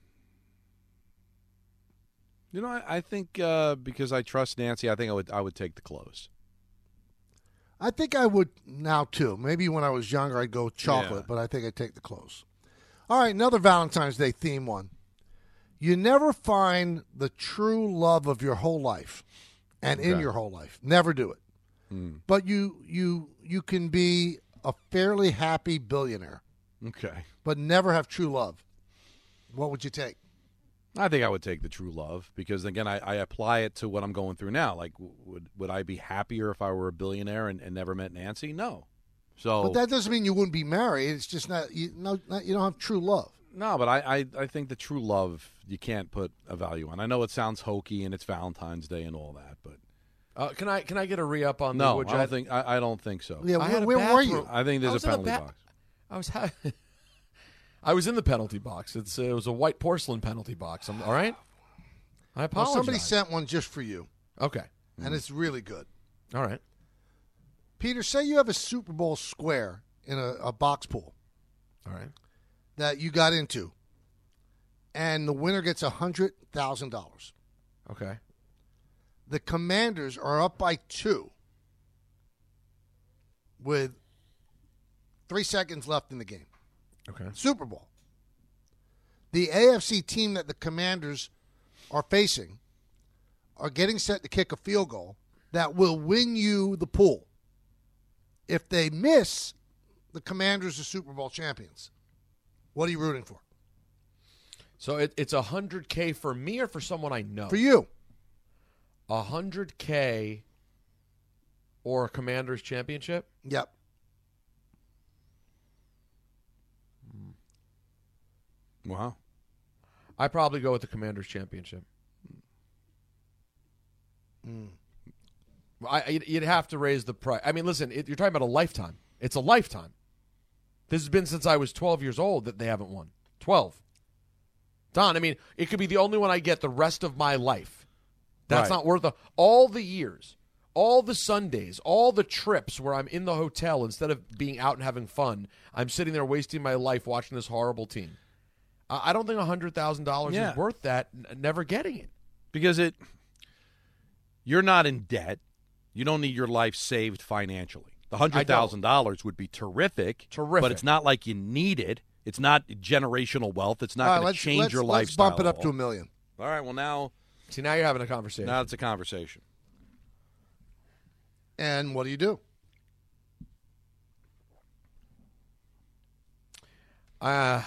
You know, I, I think uh, because I trust Nancy, I think I would I would take the clothes. I think I would now, too. Maybe when I was younger, I'd go chocolate, Yeah. but I think I'd take the clothes. All right, another Valentine's Day theme one. You never find the true love of your whole life and in Okay. your whole life. Never do it. Hmm. But you you you can be a fairly happy billionaire, Okay. but never have true love. What would you take? I think I would take the true love because, again, I, I apply it to what I'm going through now. Like, w- would would I be happier if I were a billionaire and, and never met Nancy? No. So, But that doesn't mean you wouldn't be married. It's just not you, no, not, you don't have true love. no, but I, I, I think the true love you can't put a value on. I know it sounds hokey and it's Valentine's Day and all that, but Uh, can I can I get a re up on the no, would I you don't rather- think I, I don't think so. Yeah, I where, had a where were you? bathroom- I think I there's was a in the penalty ba- box. I was ha- I was in the penalty box. It's uh, it was a white porcelain penalty box. I'm, all right. I Well, apologize. somebody sent one just for you, Okay. and it's really good. All right. Peter, say you have a Super Bowl square in a, a box pool All right. that you got into, and the winner gets one hundred thousand dollars. Okay. The Commanders are up by two with three seconds left in the game. Okay. Super Bowl. The A F C team that the Commanders are facing are getting set to kick a field goal that will win you the pool. If they miss, the Commanders are Super Bowl champions. What are you rooting for? So it, it's a hundred k for me or for someone I know. For you. A hundred k or a Commanders championship. Yep. Wow. I probably go with the Commanders championship. Mm. I, you'd- you'd have to raise the price. I mean, listen, it, you're talking about a lifetime. It's a lifetime. This has been since I was twelve years old that they haven't won. twelve. Don, I mean, it could be the only one I get the rest of my life. That's Right. not worth a, all the years, all the Sundays, all the trips where I'm in the hotel instead of being out and having fun. I'm sitting there wasting my life watching this horrible team. I I don't think one hundred thousand dollars Yeah. is worth that, n- never getting it. Because it, you're not in debt. You don't need your life saved financially. The one hundred thousand dollars would be terrific, Terrific. but it's not like you need it. It's not generational wealth. It's All not right, going let's, to change let's, your let's lifestyle. bump it up at to all. a million. All right, well, now, See, now you're having a conversation. now it's a conversation. And what do you do? Uh,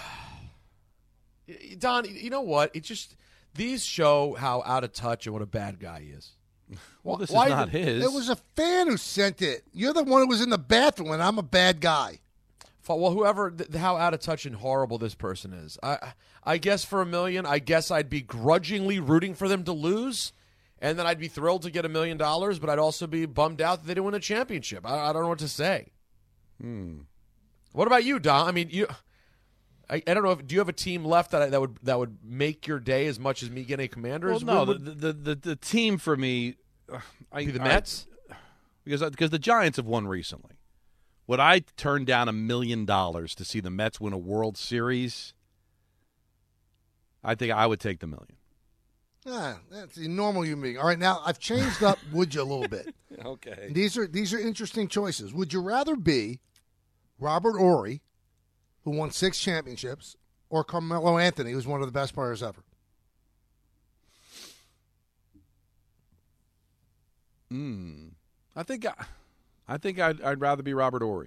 Don, you know what? It just these show how out of touch and what a bad guy he is. Well, this Why is not the- his. It was a fan who sent it. You're the one who was in the bathroom, and I'm a bad guy. Well, whoever, th- how out of touch and horrible this person is. I, I guess for a million, I guess I'd be grudgingly rooting for them to lose, and then I'd be thrilled to get a million dollars, but I'd also be bummed out that they didn't win a championship. I, I don't know what to say. Hmm. What about you, Don? I mean, you. I, I don't know. If, do you have a team left that that would that would make your day as much as me getting a Commanders? Well, no, Would- the, the the the team for me, uh, I, Be the I- Mets? because because the Giants have won recently. Would I turn down a million dollars to see the Mets win a World Series? I think I would take the million. Ah, that's a normal human being. All right, now I've changed up would you a little bit. Okay. These are these are interesting choices. Would you rather be Robert Ory, who won six championships, or Carmelo Anthony, who's one of the best players ever? Hmm. I think I, I think I'd, I'd rather be Robert Ory.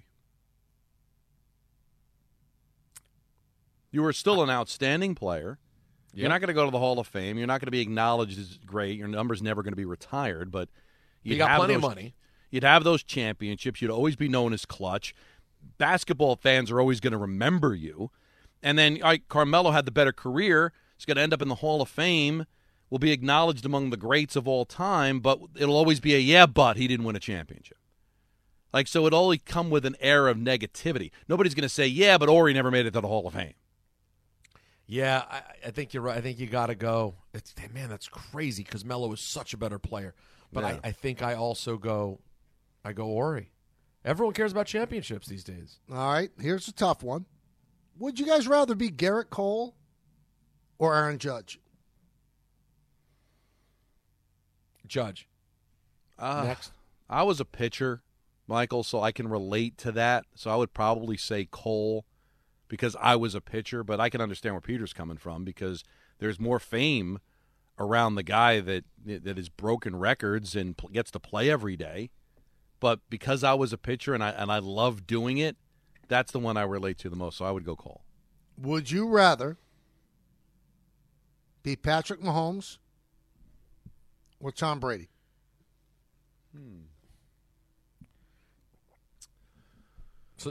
You were still an outstanding player. You're Yep. not going to go to the Hall of Fame. You're not going to be acknowledged as great. Your number's never going to be retired. But You you'd got have plenty of those- money. You'd have those championships. You'd always be known as clutch. Basketball fans are always going to remember you. And then all right, Carmelo had the better career. He's going to end up in the Hall of Fame. Will be acknowledged among the greats of all time. But it'll always be a yeah, but he didn't win a championship. Like, so it only come with an air of negativity. Nobody's going to say, yeah, but Ori never made it to the Hall of Fame. Yeah, I, I think you're right. I think you got to go. It's, man, that's crazy because Melo is such a better player. But Yeah. I, I think I also go, I go Ori. Everyone cares about championships these days. All right, here's a tough one. Would you guys rather be Garrett Cole or Aaron Judge? Judge. Uh, Next. I was a pitcher, Michael, so I can relate to that. So I would probably say Cole because I was a pitcher, but I can understand where Peter's coming from because there's more fame around the guy that that has broken records and pl- gets to play every day. But because I was a pitcher and I and I love doing it, that's the one I relate to the most. So I would go Cole. Would you rather be Patrick Mahomes or Tom Brady? Hmm. So,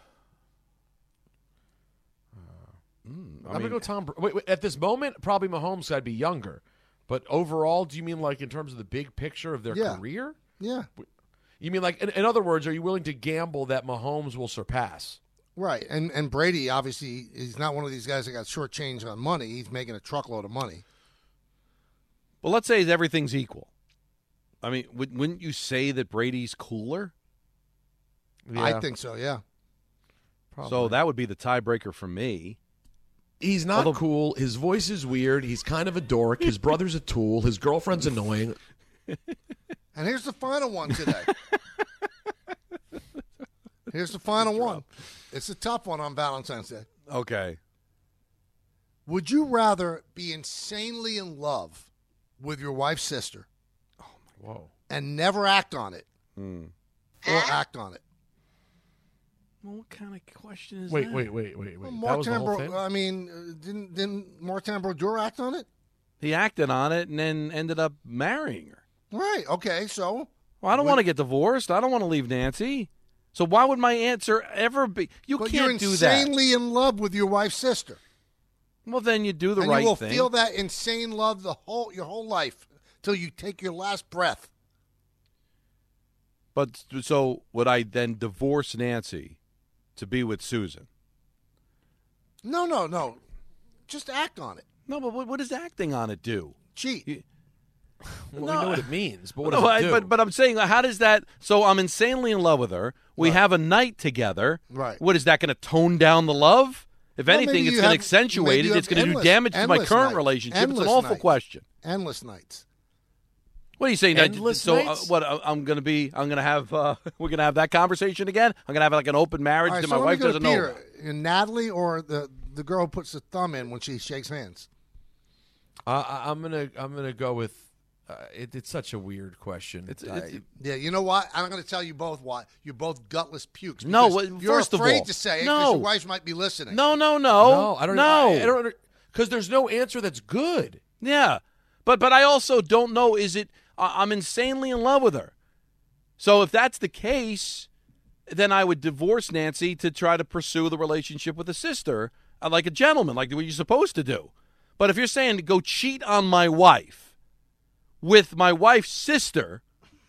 Mm, I I'm gonna mean- go Tom. Br- Wait, wait, at this moment, probably Mahomes. I'd be younger, but overall, do you mean like in terms of the big picture of their Yeah. career? Yeah. You mean like in, in other words, are you willing to gamble that Mahomes will surpass? Right, and and Brady obviously he's not one of these guys that got shortchanged on money. He's making a truckload of money. Well, let's say everything's equal. I mean, would, wouldn't you say that Brady's cooler? I think so. Yeah. So that would be the tiebreaker for me. He's not Although- cool. His voice is weird. He's kind of a dork. His brother's a tool. His girlfriend's annoying. And here's the final one today. Here's the final one. It's a tough one on Valentine's Day. Okay. Would you rather be insanely in love with your wife's sister Whoa. and never act on it, Hmm. or act on it? Well, what kind of question is Wait, that? wait, wait, wait, wait. Well, That was the Martin whole Bro- thing? I mean, uh, didn't didn't Martin Brodeur act on it? He acted on it and then ended up marrying her. Right. Okay. So. Well, I don't Would- want to get divorced. I don't want to leave Nancy. So why would my answer ever be? You But can't you're do that. insanely in love with your wife's sister. Well, then you do the and right you will thing. feel that insane love the whole your whole life till you take your last breath. But so would I then divorce Nancy to be with Susan? No, no, no. Just act on it. No, but what, what does acting on it do? Cheat. Well, No. we know what it means, but what No, does it I- do? But but I'm saying, how does that? So I'm insanely in love with her. We have a night together. Right. What is that going to tone down the love? If Well, anything, maybe it's you going to have- accentuate maybe it. you It's have going to do endless- damage to my endless current night. relationship. Endless it's an awful nights. question. Endless nights. What are you saying? that- Endless so uh, nights? what? uh, I'm going to be. I'm going to have. Uh, we're going to have that conversation again. I'm going to have like an open marriage All right, that so my let me wife go to doesn't know. Peter. about. Uh, Natalie or the the girl who puts the thumb in when she shakes hands. Uh, I- I'm gonna I'm gonna go with. Uh, it, it's such a weird question. It's, I- it's, Yeah, you know what? I'm going to tell you both why. You're both gutless pukes. No, because well, you're first of afraid all, to say it no. because your wife might be listening. no, no, no, no, I don't. No, I, I don't. Because there's no answer that's good. Yeah, but but I also don't know. Is it? I- I'm insanely in love with her. So if that's the case, then I would divorce Nancy to try to pursue the relationship with a sister, uh, like a gentleman, like what you're supposed to do. But if you're saying to go cheat on my wife with my wife's sister,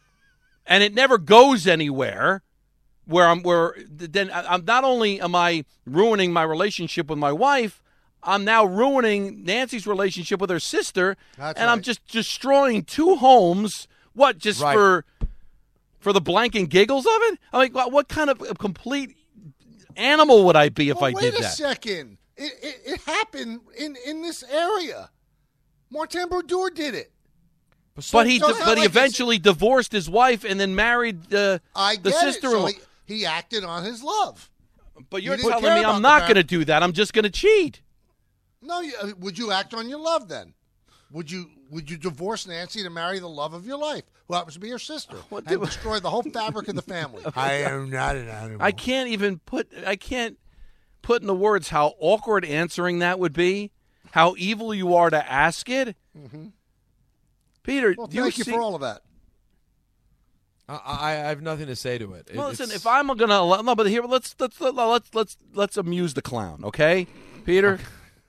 and it never goes anywhere, where I'm where then I- I'm not only am I ruining my relationship with my wife, I'm now ruining Nancy's relationship with her sister, That's and I'm right. just destroying two homes. What, just Right. for for the blank and giggles of it? I mean, what, what kind of a complete animal would I be if Well, I wait did a that? second. It, it it happened in in this area. Martin Brodeur did it. But he So it's not but he like it's- eventually divorced his wife and then married uh, I the get it. sister-in-law. So he, he acted on his love. But you're He didn't telling care me about I'm the not mar- going to do that. I'm just going to cheat. No, you, uh, would you act on your love then? Would you would you divorce Nancy to marry the love of your life, who happens to be your sister, and do- destroy the whole fabric of the family? I am not an animal. I can't even put I can't put in the words how awkward answering that would be, how evil you are to ask it. Mm-hmm. Peter, Well, do you thank you see- for all of that. I, I, I have nothing to say to it. It- Well, listen, it's- if I'm gonna no, but here let's let's let's let's let's amuse the clown, okay, Peter?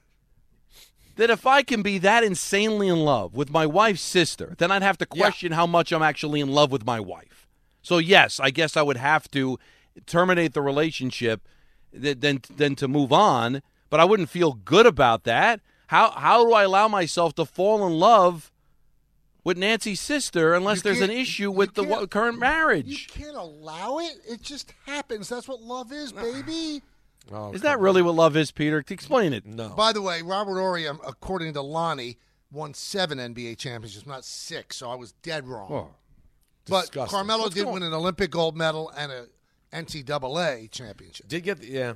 That if I can be that insanely in love with my wife's sister, then I'd have to question how much I'm actually in love with my wife. So, yes, I guess I would have to terminate the relationship th- then then to move on, but I wouldn't feel good about that. How how do I allow myself to fall in love with Nancy's sister unless You there's an can't- issue with the w- current marriage? You can't allow it. It just happens. That's what love is, baby. Oh, Is that really what love is, Peter? Explain it. No. By the way, Robert Horry, um, according to Lonnie, won seven N B A championships, not six, so I was dead wrong. Oh, but disgusting. Carmelo What's did going- win an Olympic gold medal and a N C double A championship. Did get the, yeah.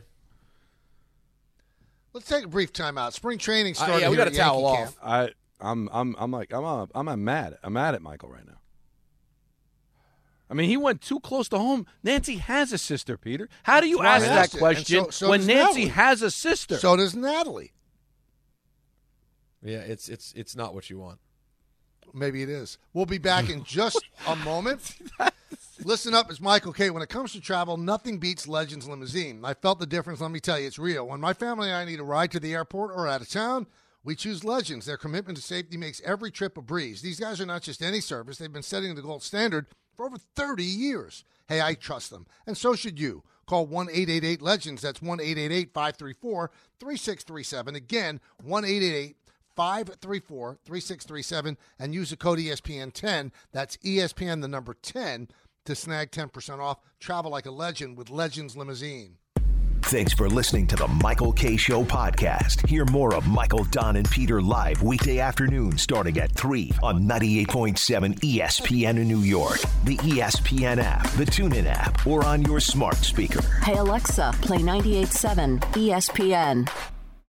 Let's take a brief timeout. Spring training Uh, started. yeah, we here got at to towel Yankee off. Camp. I I'm I'm I'm like I'm uh, I'm I'm mad. I'm mad at Michael right now. I mean, he went too close to home. Nancy has a sister, Peter. How do you That's ask why I that asked it. question And so- so when does Nancy Natalie. has a sister? So does Natalie. Yeah, it's it's it's not what you want. Maybe it is. We'll be back in just a moment. Listen up, it's Michael K. When it comes to travel, nothing beats Legends Limousine. I felt the difference. Let me tell you, it's real. When my family and I need a ride to the airport or out of town, we choose Legends. Their commitment to safety makes every trip a breeze. These guys are not just any service. They've been setting the gold standard for over thirty years. Hey, I trust them, and so should you. Call one eight eight eight legends. That's one eight eight eight, five three four, three six three seven. Again, one eight eight eight, five three four, three six three seven, and use the code E S P N ten. That's E S P N, the number ten, to snag ten percent off. Travel like a legend with Legends Limousine. Thanks for listening to the Michael K. Show podcast. Hear more of Michael, Don, and Peter live weekday afternoon starting at three on ninety-eight point seven E S P N in New York, the E S P N app, the TuneIn app, or on your smart speaker. Hey Alexa, play ninety-eight point seven E S P N.